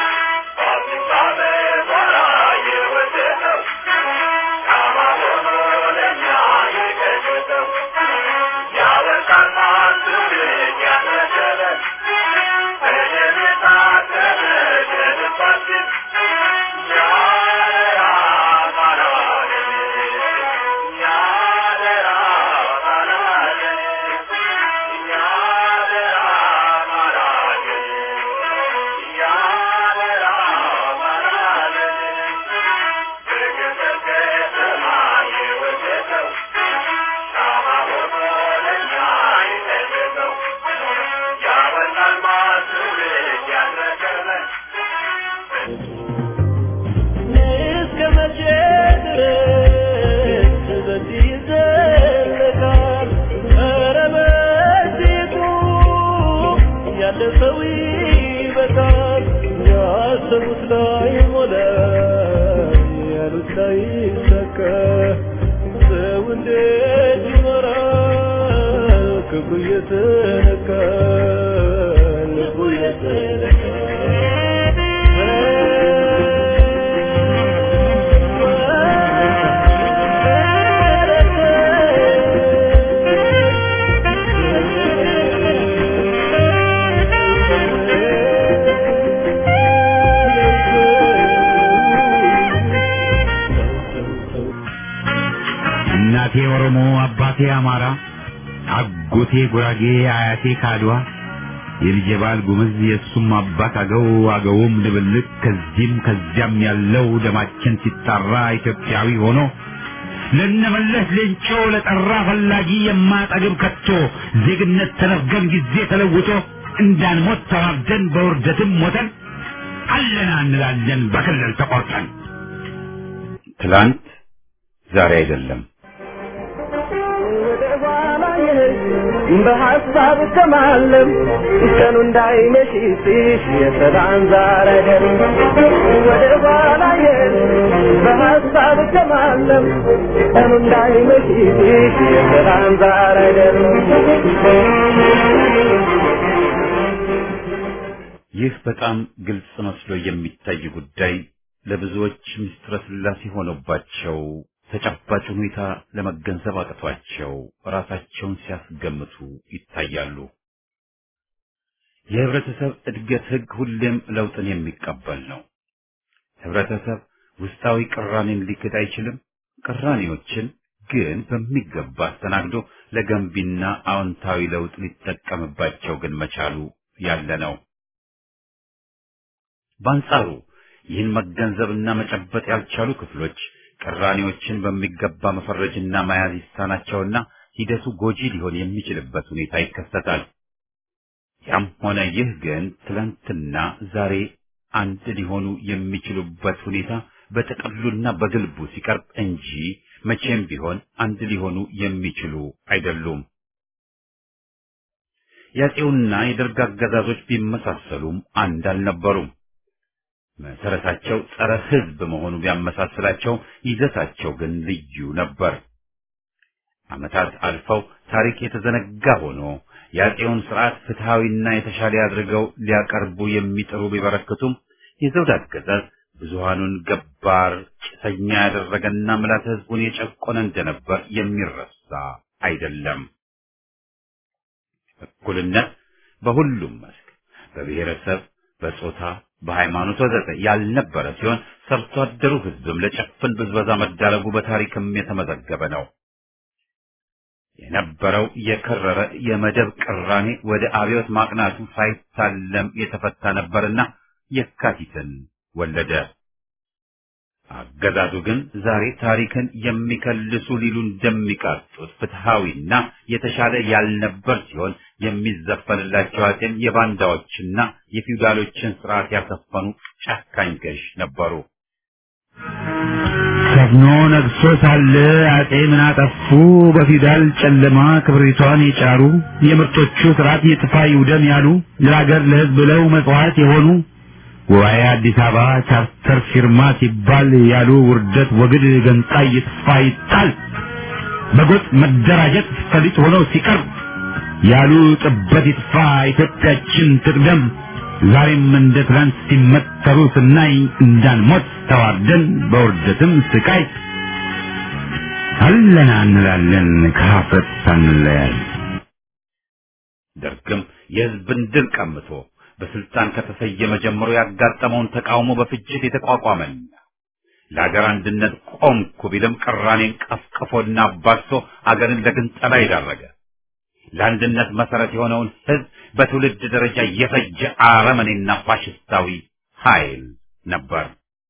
እናቴ ኦሮሞ አባቴ አማራ አጎቴ ጉራጌ አያቴ ካድዋ የልጄ ባል ጉምዝ የሱም አባት አገውም ድብልቅ ከዚህም ከዚያም ያለው ደማችን ሲጣራ ኢትዮጵያዊ ሆኖ ለነመለስ ሌንጮ ለጠራ ፈላጊ የማጠግብ ከቶ ዜግነት ተነፍገን ጊዜ ተለውጦ እንዳንሞት ተዋርደን በውርደትም ሞተን አለና እንላለን በክልል ተቆርጠን ትላንት ዛሬ አይደለም ወደ ኋላ በሐሳብ ከማለም ቀኑ እንዳይመሽ የሰላም ዛሬ ወደ ኋላ በሐሳብ ከማለም ቀኑ እንዳይመሽ የሰላም ዛሬ ይህ በጣም ግልጽ መስሎ የሚታይ ጉዳይ ለብዙዎች ምስጢረ ሥላሴ ሆኖባቸው ተጨባጭ ሁኔታ ለመገንዘብ አቅቷቸው ራሳቸውን ሲያስገምቱ ይታያሉ። የህብረተሰብ እድገት ህግ ሁሌም ለውጥን የሚቀበል ነው። ህብረተሰብ ውስጣዊ ቅራኔን ሊክድ አይችልም። ቅራኔዎችን ግን በሚገባ አስተናግዶ ለገንቢና አዎንታዊ ለውጥ ሊጠቀምባቸው ግን መቻሉ ያለ ነው። በአንጻሩ ይህን መገንዘብና መጨበጥ ያልቻሉ ክፍሎች ቅራኔዎችን በሚገባ መፈረጅና መያዝ ይሳናቸውና ሂደቱ ጎጂ ሊሆን የሚችልበት ሁኔታ ይከሰታል። ያም ሆነ ይህ ግን ትላንትና ዛሬ አንድ ሊሆኑ የሚችሉበት ሁኔታ በጥቅሉና በግልቡ ሲቀርብ እንጂ መቼም ቢሆን አንድ ሊሆኑ የሚችሉ አይደሉም። ያጤውና የደርግ አገዛዞች ቢመሳሰሉም አንድ አልነበሩም። መሰረታቸው ጸረ ህዝብ መሆኑ ቢያመሳስላቸው ይዘታቸው ግን ልዩ ነበር። ዓመታት አልፈው ታሪክ የተዘነጋ ሆኖ ያጤውን ስርዓት ፍትሃዊና የተሻለ አድርገው ሊያቀርቡ የሚጥሩ ቢበረክቱም የዘውድ አገዛዝ ብዙሃኑን ገባር ጭሰኛ ያደረገና ምላት ህዝቡን የጨቆነ እንደነበር የሚረሳ አይደለም። እኩልነት በሁሉም መስክ በብሔረሰብ፣ በጾታ፣ በሃይማኖት ወዘተ ያልነበረ ሲሆን ሰርቶ አደሩ ህዝብም ለጨፍን ብዝበዛ መዳረጉ በታሪክም የተመዘገበ ነው። የነበረው የከረረ የመደብ ቅራኔ ወደ አብዮት ማቅናቱ ሳይታለም የተፈታ ነበርና የካቲትን ወለደ። አገዛዙ ግን ዛሬ ታሪክን የሚከልሱ ሊሉ እንደሚቃጡት ፍትሃዊና የተሻለ ያልነበር ሲሆን የሚዘፈንላቸው አጤም የባንዳዎችና የፊውዳሎችን ስርዓት ያሰፈኑ ጨካኝ ገዥ ነበሩ። ሰፍኖ ነግሶ ሳለ አጤ ምን አጠፉ? በፊውዳል ጨለማ ክብሪቷን የጫሩ የምርጦቹ ስርዓት ይጥፋ ይውደም ያሉ ለሀገር ለህዝብ ብለው መስዋዕት የሆኑ ጉባኤ አዲስ አበባ ቻርተር ፊርማ ሲባል ያሉ ውርደት ወግድ ገንጣይ ይጥፋ ይጣል በጎጥ መደራጀት ፈሊጥ ሆነው ሲቀርብ ያሉ ጥበት ይጥፋ ኢትዮጵያችን ትቅደም ዛሬም እንደ ትላንት ሲመተሩ ስናይ እንዳንሞት ተዋርደን በውርደትም ስቃይ አለና እንላለን ከሀፍረት ሳንለያይ። ደርግም የህዝብን ድል ቀምቶ በስልጣን ከተሰየመ ጀምሮ ያጋጠመውን ተቃውሞ በፍጅት የተቋቋመና ለሀገር አንድነት ቆምኩ ቢልም ቅራኔን ቀፍቅፎና አባሶ አገርን ለግንጠላ ይዳረገ ለአንድነት መሰረት የሆነውን ህዝብ በትውልድ ደረጃ የፈጀ አረመኔና ፋሽስታዊ ኃይል ነበር።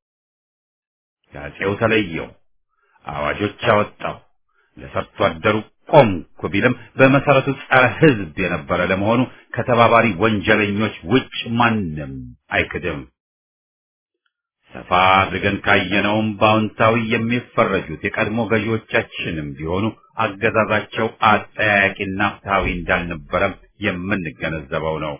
ያጼው ተለየው፣ አዋጆች አወጣው፣ ለሰርቶ አደሩ ቆምኩ ቢልም በመሰረቱ ጸረ ህዝብ የነበረ ለመሆኑ ከተባባሪ ወንጀለኞች ውጭ ማንም አይክድም። ሰፋ አድርገን ካየነውም በአዎንታዊ የሚፈረጁት የቀድሞ ገዢዎቻችንም ቢሆኑ አገዛዛቸው አጠያያቂና ፍትሃዊ እንዳልነበረም የምንገነዘበው ነው።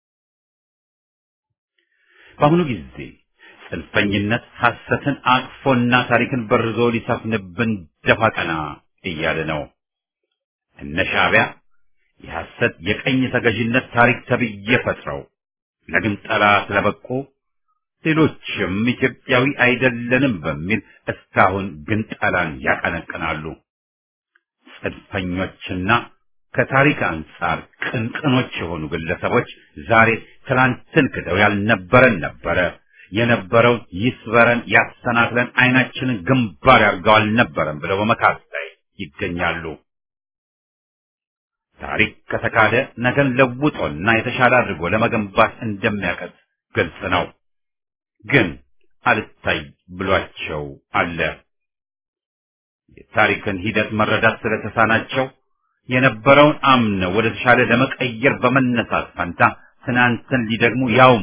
በአሁኑ ጊዜ ጽንፈኝነት ሐሰትን አቅፎና ታሪክን በርዞ ሊሰፍንብን ደፋ ቀና እያለ ነው። እነ ሻዕቢያ የሐሰት የቀኝ ተገዥነት ታሪክ ተብዬ ፈጥረው ለግንጠላ ስለበቁ ሌሎችም ኢትዮጵያዊ አይደለንም በሚል እስካሁን ግንጠላን ያቀነቅናሉ። ጽንፈኞችና ከታሪክ አንጻር ቅንቅኖች የሆኑ ግለሰቦች ዛሬ ትናንትን ክደው ያልነበረን ነበረ፣ የነበረው ይስበረን ያሰናክለን አይናችንን ግንባር ያርገው አልነበረም ብለው በመካድ ላይ ይገኛሉ። ታሪክ ከተካደ ነገን ለውጦና የተሻለ አድርጎ ለመገንባት እንደሚያቀት ግልጽ ነው። ግን አልታይ ብሏቸው አለ። የታሪክን ሂደት መረዳት ስለተሳናቸው የነበረውን አምነው ወደ ተሻለ ለመቀየር በመነሳት ፈንታ ትናንትን ሊደግሙ ያውም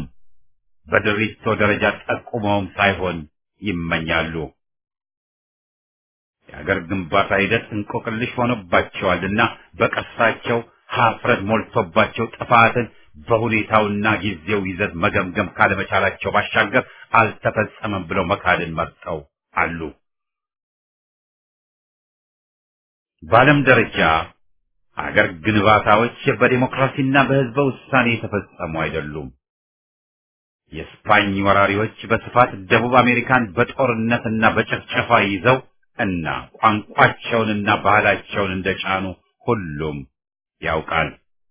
በድሪቶ ደረጃ ጠቁመውም ሳይሆን ይመኛሉ። የአገር ግንባታ ሂደት እንቆቅልሽ ሆኖባቸዋልና በቀሳቸው ሀፍረት ሞልቶባቸው ጥፋትን በሁኔታውና ጊዜው ይዘት መገምገም ካለመቻላቸው ባሻገር አልተፈጸመም ብለው መካድን መርጠው አሉ። በዓለም ደረጃ አገር ግንባታዎች በዲሞክራሲና በህዝበ ውሳኔ የተፈጸሙ አይደሉም። የስፓኝ ወራሪዎች በስፋት ደቡብ አሜሪካን በጦርነትና በጭፍጨፋ ይዘው እና ቋንቋቸውንና ባህላቸውን እንደጫኑ ሁሉም ያውቃል።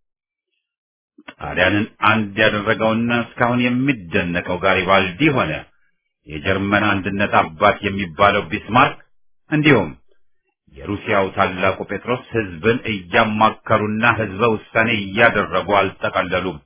ጣሊያንን አንድ ያደረገውና እስካሁን የሚደነቀው ጋሪባልዲ ሆነ የጀርመን አንድነት አባት የሚባለው ቢስማርክ እንዲሁም የሩሲያው ታላቁ ጴጥሮስ ህዝብን እያማከሩና ህዝበ ውሳኔ እያደረጉ አልጠቀለሉም።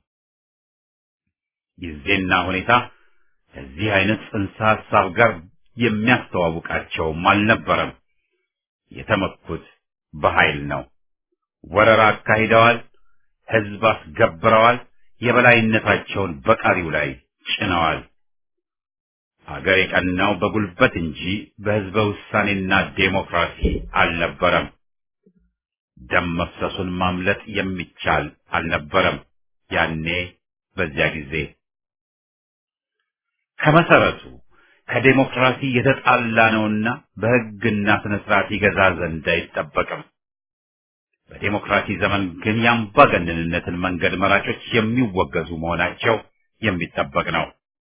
ጊዜና ሁኔታ ከዚህ አይነት ጽንሰ ሐሳብ ጋር የሚያስተዋውቃቸውም አልነበረም። የተመኩት በኃይል ነው። ወረራ አካሂደዋል። ህዝብ አስገብረዋል። የበላይነታቸውን በቃሪው ላይ ጭነዋል። አገር የቀናው በጉልበት እንጂ በህዝበ ውሳኔና ዴሞክራሲ አልነበረም። ደም መፍሰሱን ማምለጥ የሚቻል አልነበረም። ያኔ በዚያ ጊዜ ከመሰረቱ ከዴሞክራሲ የተጣላ ነውና በህግና ስነ ስርዓት ይገዛ ዘንድ አይጠበቅም። በዴሞክራሲ ዘመን ግን የአምባገነንነትን መንገድ መራጮች የሚወገዙ መሆናቸው የሚጠበቅ ነው።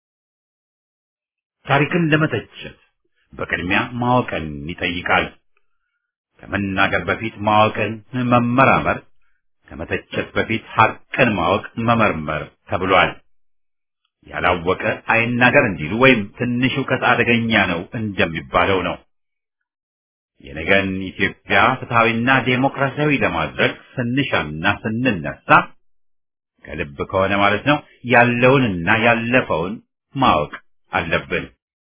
ታሪክን ለመተቸት በቅድሚያ ማወቅን ይጠይቃል። ከመናገር በፊት ማወቅን መመራመር፣ ከመተቸት በፊት ሐቅን ማወቅ መመርመር ተብሏል። ያላወቀ አይናገር እንዲሉ ወይም ትንሽ ዕውቀት አደገኛ ነው እንደሚባለው ነው። የነገን ኢትዮጵያ ፍትሃዊና ዴሞክራሲያዊ ለማድረግ ስንሻና ስንነሳ ከልብ ከሆነ ማለት ነው ያለውንና ያለፈውን ማወቅ አለብን።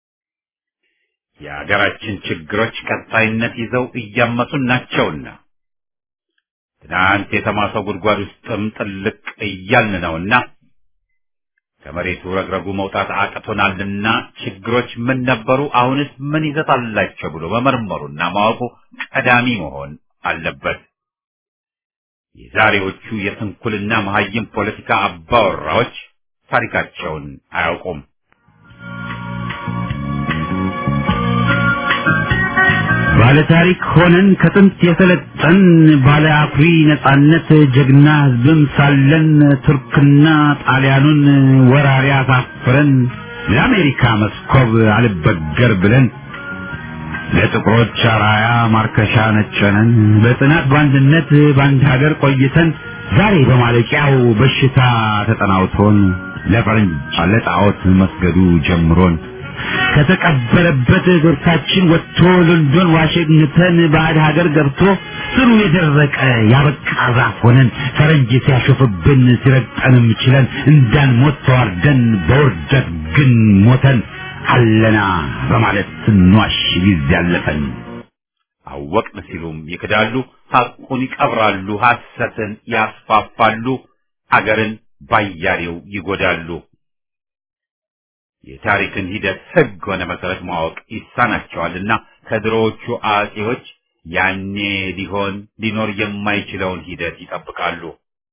የሀገራችን ችግሮች ቀጣይነት ይዘው እያመሱን ናቸውና ትናንት የተማሰው ጉድጓድ ውስጥም ጥልቅ እያልን ነውና ከመሬቱ ረግረጉ መውጣት አቅቶናልና ችግሮች ምን ነበሩ፣ አሁንስ ምን ይዘት አላቸው ብሎ መመርመሩና ማወቁ ቀዳሚ መሆን አለበት። የዛሬዎቹ የስንኩልና መሀይም ፖለቲካ አባወራዎች ታሪካቸውን አያውቁም። ባለ ታሪክ ሆነን ከጥንት የሰለጠን ባለ አኩሪ ነጻነት ጀግና ህዝብም ሳለን ቱርክና ጣሊያኑን ወራሪ አሳፍረን ለአሜሪካ መስኮብ አልበገር ብለን ለጥቁሮች አራያ ማርከሻ ነጨነን በጽናት በአንድነት በአንድ ሀገር ቆይተን ዛሬ በማለቂያው በሽታ ተጠናውቶን ለፈረንጅ ለጣዖት መስገዱ ጀምሮን ከተቀበረበት ጎርታችን ወጥቶ ሎንዶን ዋሽንግተን ባዕድ ሀገር ገብቶ ስሩ የደረቀ ያበቃ ዛፍ ሆነን ፈረንጅ ሲያሾፍብን ሲረግጠንም ችለን እንዳንሞት ተዋርደን በውርደት ግን ሞተን አለና በማለት ስንዋሽ ጊዜ ያለፈን አወቅን ሲሉም ይክዳሉ፣ ሐቁን ይቀብራሉ፣ ሐሰትን ያስፋፋሉ፣ አገርን ባያሌው ይጎዳሉ። የታሪክን ሂደት ህግ ሆነ መሰረት ማወቅ ይሳናቸዋልና ከድሮዎቹ አጼዎች ያኔ ሊኖር የማይችለውን ሂደት ይጠብቃሉ።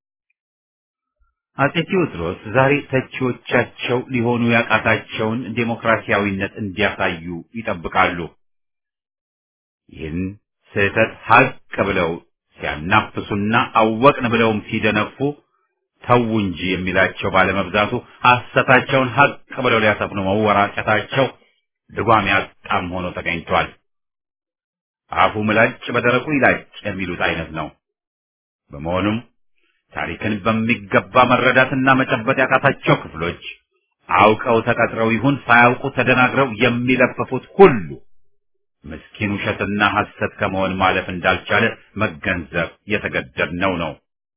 አጼ ቴዎድሮስ ዛሬ ተቺዎቻቸው ሊሆኑ ያቃታቸውን ዴሞክራሲያዊነት እንዲያሳዩ ይጠብቃሉ። ይህን ስህተት ሀቅ ብለው ሲያናፍሱና አወቅን ብለውም ሲደነፉ ተው እንጂ የሚላቸው ባለመብዛቱ ሐሰታቸውን ሀቅ ብለው ሊያሰፍኑ መወራጨታቸው ድጓም ያጣም ሆኖ ተገኝቷል። አፉ ምላጭ በደረቁ ይላጭ የሚሉት አይነት ነው። በመሆኑም ታሪክን በሚገባ መረዳትና መጨበጥ ያቃታቸው ክፍሎች አውቀው ተቀጥረው ይሁን ሳያውቁ ተደናግረው የሚለፈፉት ሁሉ ምስኪን ውሸትና ሐሰት ከመሆን ማለፍ እንዳልቻለ መገንዘብ የተገደድነው ነው።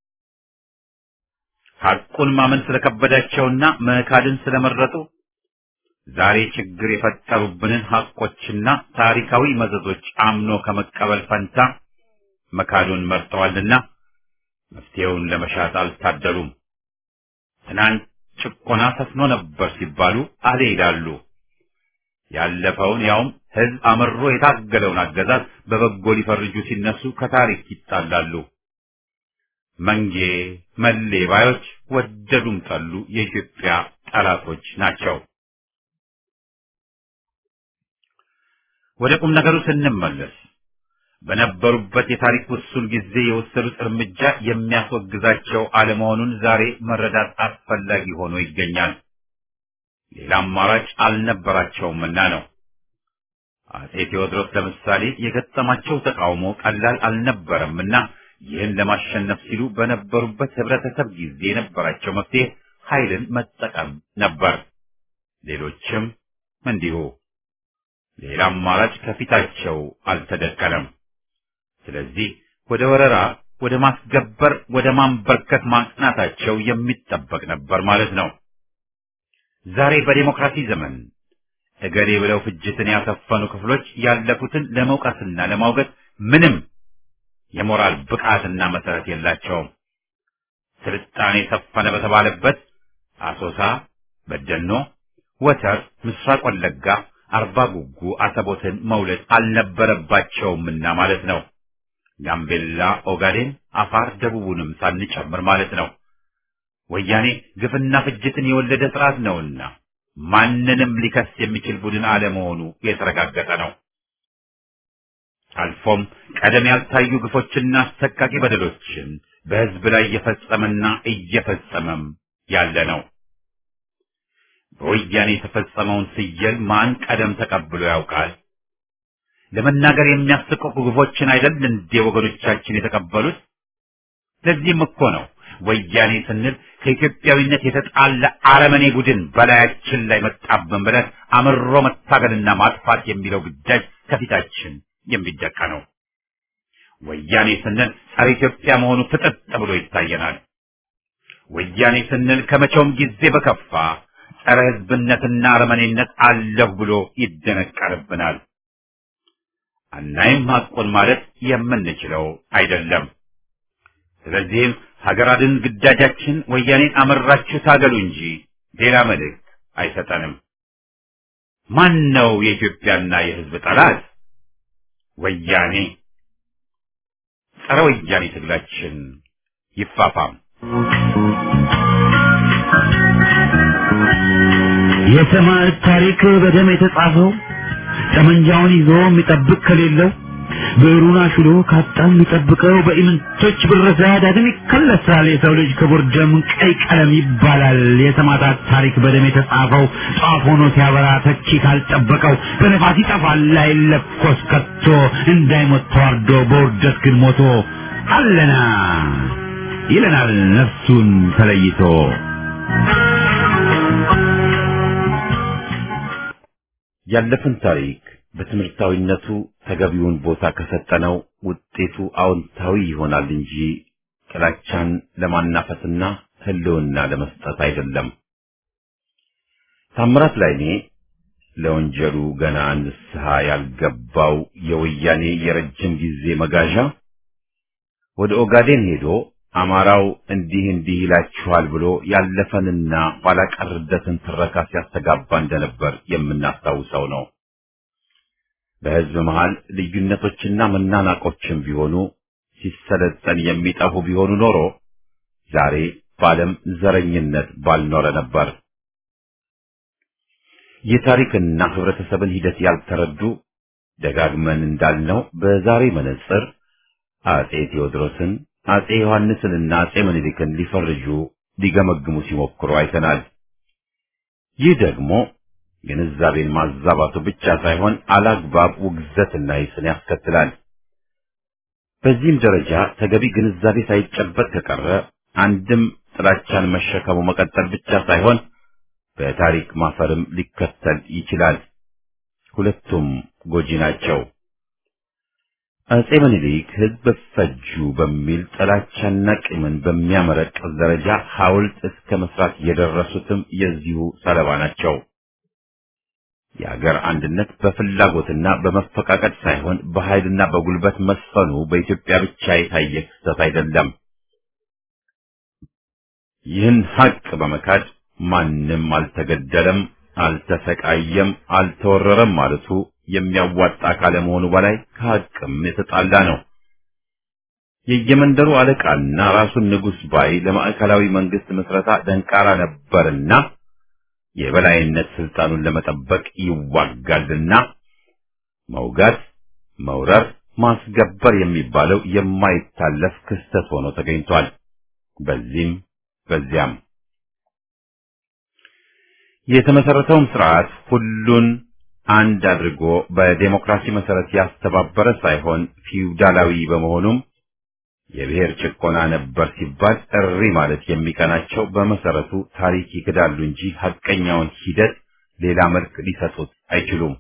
ሐቁን ማመን ስለከበዳቸውና መካድን ስለመረጡ ዛሬ ችግር የፈጠሩብንን ሐቆችና ታሪካዊ መዘዞች አምኖ ከመቀበል ፈንታ መካዱን መርጠዋልና መፍትሄውን ለመሻት አልታደሉም። ትናንት ጭቆና ሰፍኖ ነበር ሲባሉ አለ ይላሉ። ያለፈውን ያውም ህዝብ አምሮ የታገለውን አገዛዝ በበጎ ሊፈርጁ ሲነሱ ከታሪክ ይጣላሉ። መንጌ መሌ ባዮች ወደዱም ጠሉ የኢትዮጵያ ጠላቶች ናቸው። ወደ ቁም ነገሩ ስንመለስ በነበሩበት የታሪክ ውሱን ጊዜ የወሰዱት እርምጃ የሚያስወግዛቸው አለመሆኑን ዛሬ መረዳት አስፈላጊ ሆኖ ይገኛል። ሌላ አማራጭ አልነበራቸውምና ነው። አጼ ቴዎድሮስ ለምሳሌ የገጠማቸው ተቃውሞ ቀላል አልነበረምና ይህን ለማሸነፍ ሲሉ በነበሩበት ህብረተሰብ ጊዜ የነበራቸው መፍትሄ ኃይልን መጠቀም ነበር። ሌሎችም እንዲሁ። ሌላ አማራጭ ከፊታቸው አልተደቀነም። ስለዚህ ወደ ወረራ፣ ወደ ማስገበር፣ ወደ ማንበርከት ማቅናታቸው የሚጠበቅ ነበር ማለት ነው። ዛሬ በዲሞክራሲ ዘመን እገሌ ብለው ፍጅትን ያሰፈኑ ክፍሎች ያለፉትን ለመውቀስና ለማውገዝ ምንም የሞራል ብቃትና መሰረት የላቸውም። ስልጣኔ ሰፈነ በተባለበት አሶሳ፣ በደኖ፣ ወተር፣ ምስራቅ ወለጋ፣ አርባ ጉጉ፣ አሰቦትን መውለድ አልነበረባቸውምና ማለት ነው። ጋምቤላ፣ ኦጋዴን፣ አፋር፣ ደቡቡንም ሳንጨምር ማለት ነው። ወያኔ ግፍና ፍጅትን የወለደ ስርዓት ነውና ማንንም ሊከስ የሚችል ቡድን አለመሆኑ የተረጋገጠ ነው። አልፎም ቀደም ያልታዩ ግፎችና አሰቃቂ በደሎችን በህዝብ ላይ እየፈጸመና እየፈጸመም ያለ ነው። በወያኔ የተፈጸመውን ስየል ማን ቀደም ተቀብሎ ያውቃል? ለመናገር የሚያስቀቁ ግፎችን አይደል እንደ ወገኖቻችን የተቀበሉት? ለዚህም እኮ ነው ወያኔ ስንል ከኢትዮጵያዊነት የተጣለ አረመኔ ቡድን በላያችን ላይ መጣብን ብለን አምሮ መታገልና ማጥፋት የሚለው ግዳጅ ከፊታችን የሚደቀነው። ወያኔ ስንል ጸረ ኢትዮጵያ መሆኑ ፍጥጥ ብሎ ይታየናል። ወያኔ ስንል ከመቼውም ጊዜ በከፋ ጸረ ህዝብነትና አረመኔነት አለሁ ብሎ ይደነቀርብናል። አናይም ሐቁን ማለት የምንችለው አይደለም። ስለዚህም ሀገር አድን ግዳጃችን ወያኔን አመራችሁ ታገሉ እንጂ ሌላ መልእክት አይሰጠንም። ማን ነው የኢትዮጵያና የህዝብ ጠላት? ወያኔ። ጸረ ወያኔ ትግላችን ይፋፋም። የሰማዕት ታሪክ በደም የተጻፈው ጠመንጃውን ይዞ የሚጠብቅ ከሌለው ብዕሩን አሽሎ ካጣ የሚጠብቀው በኢምንቶች ብረዛ ዳግም ይከለሳል። የሰው ልጅ ክቡር ደም ቀይ ቀለም ይባላል። የሰማዕታት ታሪክ በደም የተጻፈው ጧፍ ሆኖ ሲያበራ ተኪ ካልጠበቀው በነፋስ ይጠፋል አይለኮስ ከቶ እንዳይሞት ተዋርዶ በውርደት ግን ሞቶ አለና ይለናል ነፍሱን ተለይቶ። ያለፈን ታሪክ በትምህርታዊነቱ ተገቢውን ቦታ ከሰጠነው ውጤቱ አዎንታዊ ይሆናል እንጂ ጥላቻን ለማናፈስና ህልውና ለመስጠት አይደለም። ታምራት ላይኔ ለወንጀሉ ገና ንስሐ ያልገባው የወያኔ የረጅም ጊዜ መጋዣ ወደ ኦጋዴን ሄዶ አማራው እንዲህ ይላችኋል ብሎ ያለፈንና ኋላ ቀርነትን ትረካ ሲያስተጋባ እንደነበር የምናስታውሰው ነው። በህዝብ መሃል ልዩነቶችና መናናቆችም ቢሆኑ ሲሰለጠን የሚጠፉ ቢሆኑ ኖሮ ዛሬ በዓለም ዘረኝነት ባልኖረ ነበር። የታሪክና ህብረተሰብን ሂደት ያልተረዱ ደጋግመን እንዳልነው በዛሬ መነጽር አጼ ቴዎድሮስን፣ አጼ ዮሐንስንና አጼ ምኒልክን ሊፈርጁ ሊገመግሙ ሲሞክሩ አይተናል። ይህ ደግሞ ግንዛቤን ማዛባቱ ብቻ ሳይሆን አላግባብ ውግዘትና ይስን ያስከትላል። በዚህም ደረጃ ተገቢ ግንዛቤ ሳይጨበጥ ከቀረ አንድም ጥላቻን መሸከሙ መቀጠል ብቻ ሳይሆን በታሪክ ማፈርም ሊከተል ይችላል። ሁለቱም ጎጂ ናቸው። አጼ ምኒልክ ህዝብ ፈጁ በሚል ጥላቻና ቂምን በሚያመረቅዝ ደረጃ ሐውልት እስከ መስራት የደረሱትም የዚሁ ሰለባ ናቸው። የሀገር አንድነት በፍላጎትና በመፈቃቀድ ሳይሆን በኃይልና በጉልበት መስፈኑ በኢትዮጵያ ብቻ የታየ ክስተት አይደለም። ይህን ሀቅ በመካድ ማንም አልተገደለም፣ አልተሰቃየም፣ አልተወረረም ማለቱ የሚያዋጣ ካለመሆኑ በላይ ከሐቅም የተጣላ ነው። የየመንደሩ አለቃና ራሱን ንጉሥ ባይ ለማዕከላዊ መንግስት ምስረታ ደንቃራ ነበርና የበላይነት ስልጣኑን ለመጠበቅ ይዋጋልና መውጋት፣ መውረር፣ ማስገበር የሚባለው የማይታለፍ ክስተት ሆኖ ተገኝቷል። በዚህም በዚያም የተመሰረተውም ስርዓት ሁሉን አንድ አድርጎ በዴሞክራሲ መሰረት ያስተባበረ ሳይሆን ፊውዳላዊ በመሆኑም የብሔር ጭቆና ነበር ሲባል እሪ ማለት የሚቀናቸው በመሰረቱ ታሪክ ይክዳሉ እንጂ ሐቀኛውን ሂደት ሌላ መልክ ሊሰጡት አይችሉም።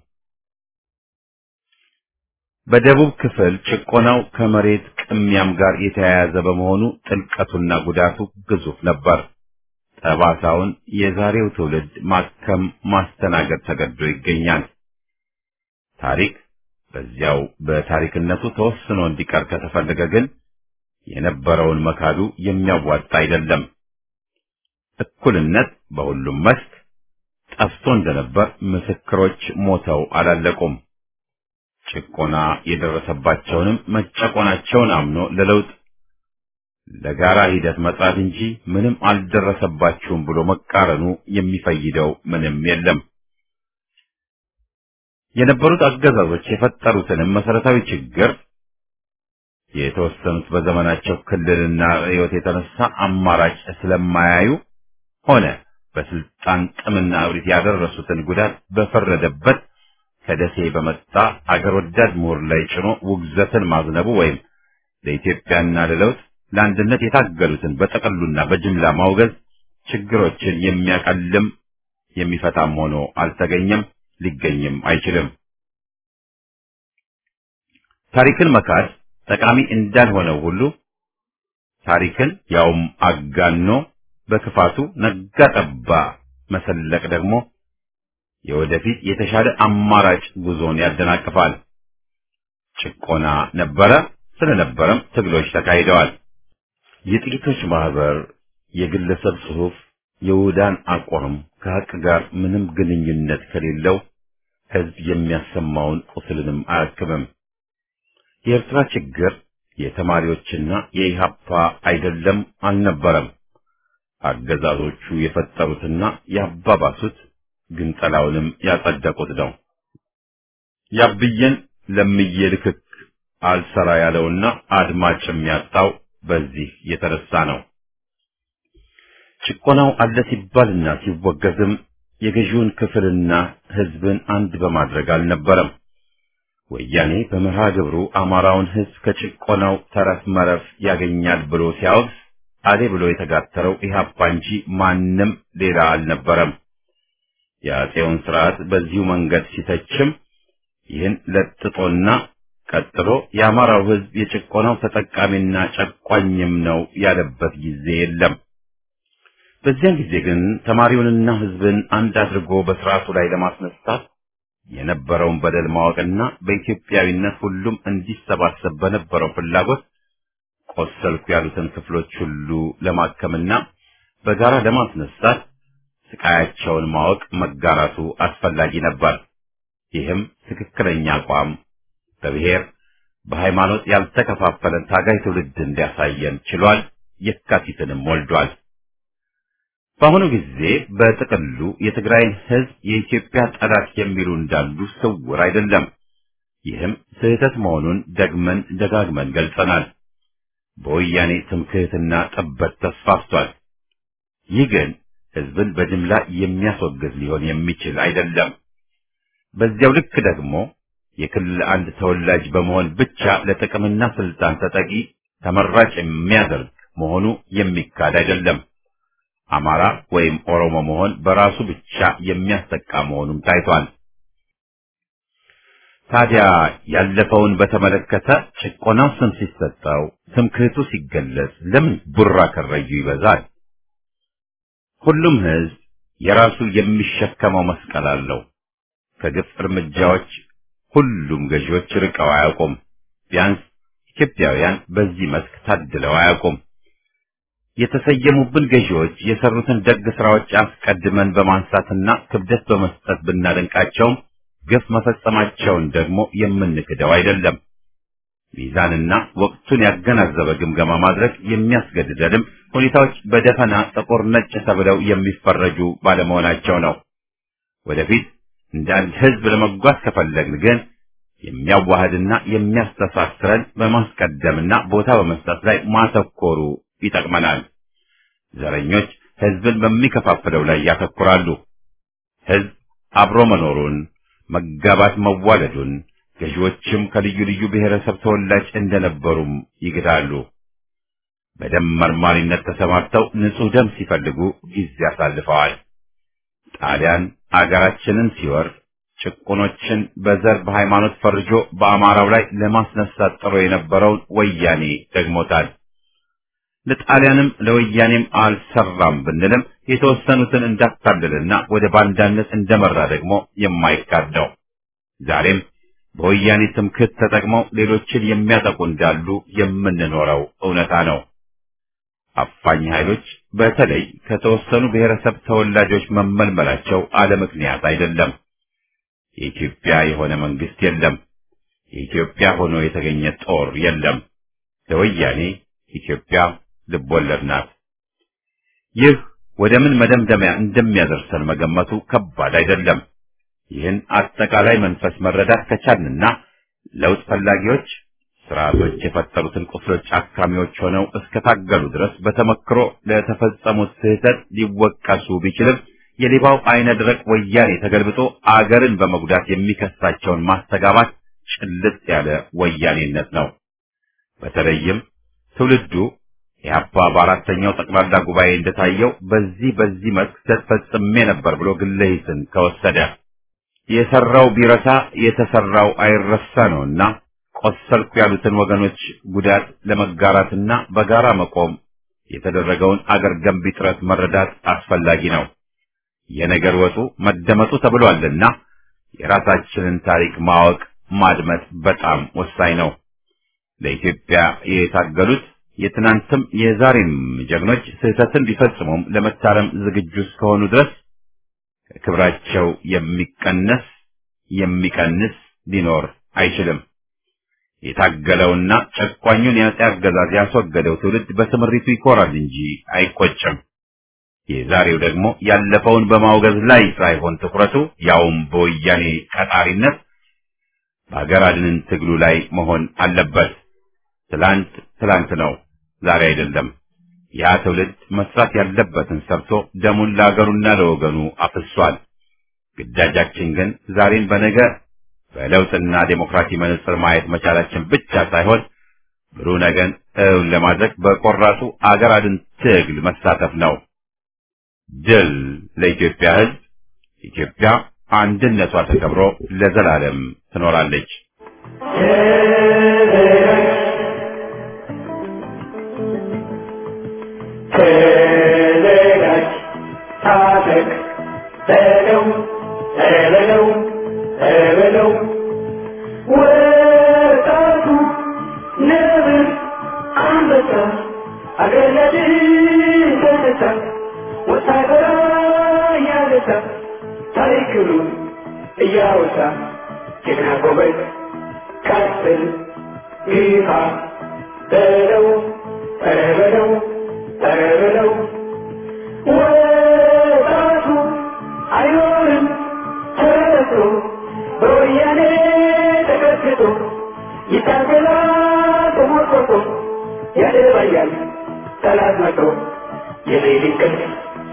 በደቡብ ክፍል ጭቆናው ከመሬት ቅሚያም ጋር የተያያዘ በመሆኑ ጥልቀቱና ጉዳቱ ግዙፍ ነበር። ጠባሳውን የዛሬው ትውልድ ማከም ማስተናገድ ተገዶ ይገኛል። ታሪክ በዚያው በታሪክነቱ ተወስኖ እንዲቀር ከተፈለገ ግን የነበረውን መካዱ የሚያዋጣ አይደለም። እኩልነት በሁሉም መስክ ጠፍቶ እንደነበር ምስክሮች ሞተው አላለቁም። ጭቆና የደረሰባቸውንም መጨቆናቸውን አምኖ ለለውጥ ለጋራ ሂደት መጥራት እንጂ ምንም አልደረሰባችሁም ብሎ መቃረኑ የሚፈይደው ምንም የለም። የነበሩት አገዛዞች የፈጠሩትንም መሰረታዊ ችግር የተወሰኑት በዘመናቸው ክልልና ርዕዮት የተነሳ አማራጭ ስለማያዩ ሆነ በስልጣን ጥምና እብሪት ያደረሱትን ጉዳት በፈረደበት ከደሴ በመጣ አገር ወዳድ ምሁር ላይ ጭኖ ውግዘትን ማዝነቡ ወይም ለኢትዮጵያና ለለውጥ ለአንድነት የታገሉትን በጠቅሉና በጅምላ ማውገዝ ችግሮችን የሚያቀልም የሚፈታም ሆኖ አልተገኘም፣ ሊገኝም አይችልም። ታሪክን መካድ ጠቃሚ እንዳልሆነው ሁሉ ታሪክን ያውም አጋኖ በክፋቱ ነጋ ጠባ መሰለቅ ደግሞ የወደፊት የተሻለ አማራጭ ጉዞን ያደናቅፋል። ጭቆና ነበረ፣ ስለነበረም ትግሎች ተካሂደዋል። የጥቂቶች ማህበር፣ የግለሰብ ጽሑፍ፣ የውዳን አቋም ከሀቅ ጋር ምንም ግንኙነት ከሌለው ህዝብ የሚያሰማውን ቁስልንም አያክምም። የኤርትራ ችግር የተማሪዎችና የኢሃፓ አይደለም አልነበረም። አገዛዞቹ የፈጠሩትና ያባባሱት ግንጠላውንም ያጸደቁት ነው። ያብየን ለምዬ ልክክ አልሰራ ያለውና አድማጭም ያጣው በዚህ የተነሳ ነው። ጭቆናው አለ ሲባልና ሲወገዝም የገዢውን ክፍልና ህዝብን አንድ በማድረግ አልነበረም። ወያኔ በመርሃ ግብሩ አማራውን ህዝብ ከጭቆናው ተረፍ መረፍ ያገኛል ብሎ ሲያወግዝ አሌ ብሎ የተጋተረው ኢህአፓ እንጂ ማንም ሌላ አልነበረም። የአፄውን ስርዓት በዚሁ መንገድ ሲተችም ይህን ለጥጦና ቀጥሎ የአማራው ህዝብ የጭቆናው ተጠቃሚና ጨቋኝም ነው ያለበት ጊዜ የለም። በዚያን ጊዜ ግን ተማሪውንና ህዝብን አንድ አድርጎ በስርዓቱ ላይ ለማስነሳት የነበረውን በደል ማወቅና በኢትዮጵያዊነት ሁሉም እንዲሰባሰብ በነበረው ፍላጎት ቆሰልኩ ያሉትን ክፍሎች ሁሉ ለማከምና በጋራ ለማስነሳት ስቃያቸውን ማወቅ መጋራቱ አስፈላጊ ነበር። ይህም ትክክለኛ አቋም በብሔር በሃይማኖት ያልተከፋፈለን ታጋይ ትውልድ እንዲያሳየን ችሏል። የካቲትንም ወልዷል። በአሁኑ ጊዜ በጥቅሉ የትግራይን ህዝብ የኢትዮጵያ ጠላት የሚሉ እንዳሉ ስውር አይደለም። ይህም ስህተት መሆኑን ደግመን ደጋግመን ገልጸናል። በወያኔ ትምክህትና ጥበት ተስፋፍቷል። ይህ ግን ህዝብን በጅምላ የሚያስወግዝ ሊሆን የሚችል አይደለም። በዚያው ልክ ደግሞ የክልል አንድ ተወላጅ በመሆን ብቻ ለጥቅምና ስልጣን ተጠቂ ተመራጭ የሚያደርግ መሆኑ የሚካድ አይደለም። አማራ ወይም ኦሮሞ መሆን በራሱ ብቻ የሚያስጠቃ መሆኑም ታይቷል። ታዲያ ያለፈውን በተመለከተ ጭቆናው ስም ሲሰጠው፣ ትምክህቱ ሲገለጽ ለምን ቡራ ከረዩ ይበዛል? ሁሉም ህዝብ የራሱ የሚሸከመው መስቀል አለው። ከግፍ እርምጃዎች ሁሉም ገዢዎች ርቀው አያውቁም። ቢያንስ ኢትዮጵያውያን በዚህ መስክ ታድለው አያውቁም። የተሰየሙብን ገዢዎች የሰሩትን ደግ ስራዎች አስቀድመን በማንሳትና ክብደት በመስጠት ብናደንቃቸውም ግፍ መፈጸማቸውን ደግሞ የምንክደው አይደለም። ሚዛንና ወቅቱን ያገናዘበ ግምገማ ማድረግ የሚያስገድደንም ሁኔታዎች በደፈና ጥቁር ነጭ ተብለው የሚፈረጁ ባለመሆናቸው ነው። ወደፊት እንደ አንድ ህዝብ ለመጓዝ ከፈለግን ግን የሚያዋህድና የሚያስተሳስረን በማስቀደምና ቦታ በመስጠት ላይ ማተኮሩ ይጠቅመናል። ዘረኞች ህዝብን በሚከፋፍለው ላይ ያተኩራሉ። ህዝብ አብሮ መኖሩን፣ መጋባት መዋለዱን፣ ገዢዎችም ከልዩ ልዩ ብሔረሰብ ተወላጅ እንደነበሩም ይግዳሉ። በደም መርማሪነት ተሰማርተው ንጹህ ደም ሲፈልጉ ጊዜ አሳልፈዋል። ጣሊያን አገራችንን ሲወር ጭቁኖችን በዘር በሃይማኖት ፈርጆ በአማራው ላይ ለማስነሳት ጥሮ የነበረውን ወያኔ ደግሞታል። ለጣሊያንም ለወያኔም አልሰራም ብንልም የተወሰኑትን እንዳታለልና ወደ ባንዳነት እንደመራ ደግሞ የማይካድ ነው። ዛሬም በወያኔ ትምክህት ተጠቅመው ሌሎችን የሚያጠቁ እንዳሉ የምንኖረው እውነታ ነው። አፋኝ ኃይሎች በተለይ ከተወሰኑ ብሔረሰብ ተወላጆች መመልመላቸው አለ ምክንያት አይደለም። የኢትዮጵያ የሆነ መንግስት የለም። የኢትዮጵያ ሆኖ የተገኘ ጦር የለም። ለወያኔ ኢትዮጵያ ልቦለድ ናት። ይህ ወደ ምን መደምደሚያ እንደሚያደርሰን መገመቱ ከባድ አይደለም። ይህን አጠቃላይ መንፈስ መረዳት ከቻልንና ለውጥ ፈላጊዎች ስርዓቶች የፈጠሩትን ቁስሎች አካሚዎች ሆነው እስከታገሉ ድረስ በተመክሮ ለተፈጸሙት ስህተት ሊወቀሱ ቢችልም የሌባው አይነ ደረቅ ወያኔ ተገልብጦ አገርን በመጉዳት የሚከሳቸውን ማስተጋባት ጭልጥ ያለ ወያኔነት ነው። በተለይም ትውልዱ ኢህአፓ በአራተኛው ጠቅላላ ጉባኤ እንደታየው በዚህ መስክ ተፈጽሜ ነበር ብሎ ግለሂስን ከወሰደ የሰራው ቢረሳ የተሰራው አይረሳ ነውና ቆሰልኩ ያሉትን ወገኖች ጉዳት ለመጋራትና በጋራ መቆም የተደረገውን አገር ገንቢ ጥረት መረዳት አስፈላጊ ነው። የነገር ወጡ መደመጡ ተብሏልና የራሳችንን ታሪክ ማወቅ ማድመጥ በጣም ወሳኝ ነው። ለኢትዮጵያ የታገሉት የትናንትም የዛሬም ጀግኖች ስህተትን ቢፈጽሙም ለመታረም ዝግጁ እስከሆኑ ድረስ ክብራቸው የሚቀንስ ሊኖር አይችልም። የታገለውና ጨቋኙን የአፄ አገዛዝ ያስወገደው ትውልድ በስምሪቱ ይኮራል እንጂ አይቆጭም። የዛሬው ደግሞ ያለፈውን በማውገዝ ላይ ሳይሆን ትኩረቱ ያውም በወያኔ ቀጣሪነት በአገር አድንን ትግሉ ላይ መሆን አለበት። ትላንት ነው፣ ዛሬ አይደለም። ያ ትውልድ መስራት ያለበትን ሰርቶ ደሙን ለአገሩና ለወገኑ አፍሷል። ግዳጃችን ግን ዛሬን በነገ በለውጥና ዴሞክራሲ መነጽር ማየት መቻላችን ብቻ ሳይሆን ብሩህ ነገን እውን ለማድረግ በቆራጡ አገር አድን ትግል መሳተፍ ነው። ድል ለኢትዮጵያ ሕዝብ! ኢትዮጵያ አንድነቷ ተከብሮ ለዘላለም ትኖራለች። ተዘጋጅ፣ ታጠቅ፣ በለው ወጣቱ ነብር አንበሳ አገር ለድል ተነሳ ወታደራ ያነሳ ታሪክሩን እያወሳ ጀግና ጎበዝ ቀጥል ግፋ በለው ወጣቱ አይኖርም ተረቶ በወያኔ ተቀጥቅጦ ይታገላል ተሞርቆቶ ያደባያል ጠላት መቶ የሌሊት ቅልፍ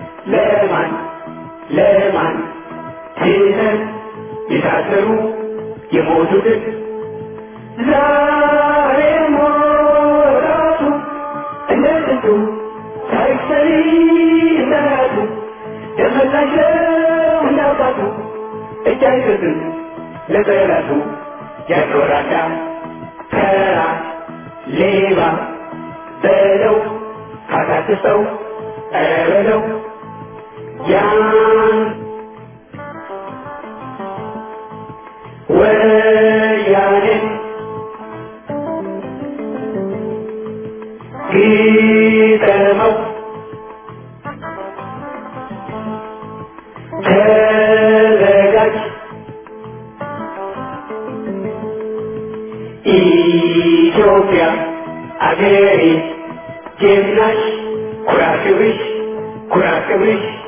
ለማን ትተን የታሰሩ የሞቱትን ዛሬ ሞራቱ እንደ ጥንቱ ታሪክ ሰሪ እንደራቱ ደመላሸው እንዳባቱ እጅ አይሰጥም ለጠላቱ ያጮራዳ ተራ ሌባ በለው ካታክሰው በለው ያን ወያኔ ግጠመው ተዘጋጅ ኢትዮጵያ አገሬ ጀግናሽ ኩራት ክብርሽ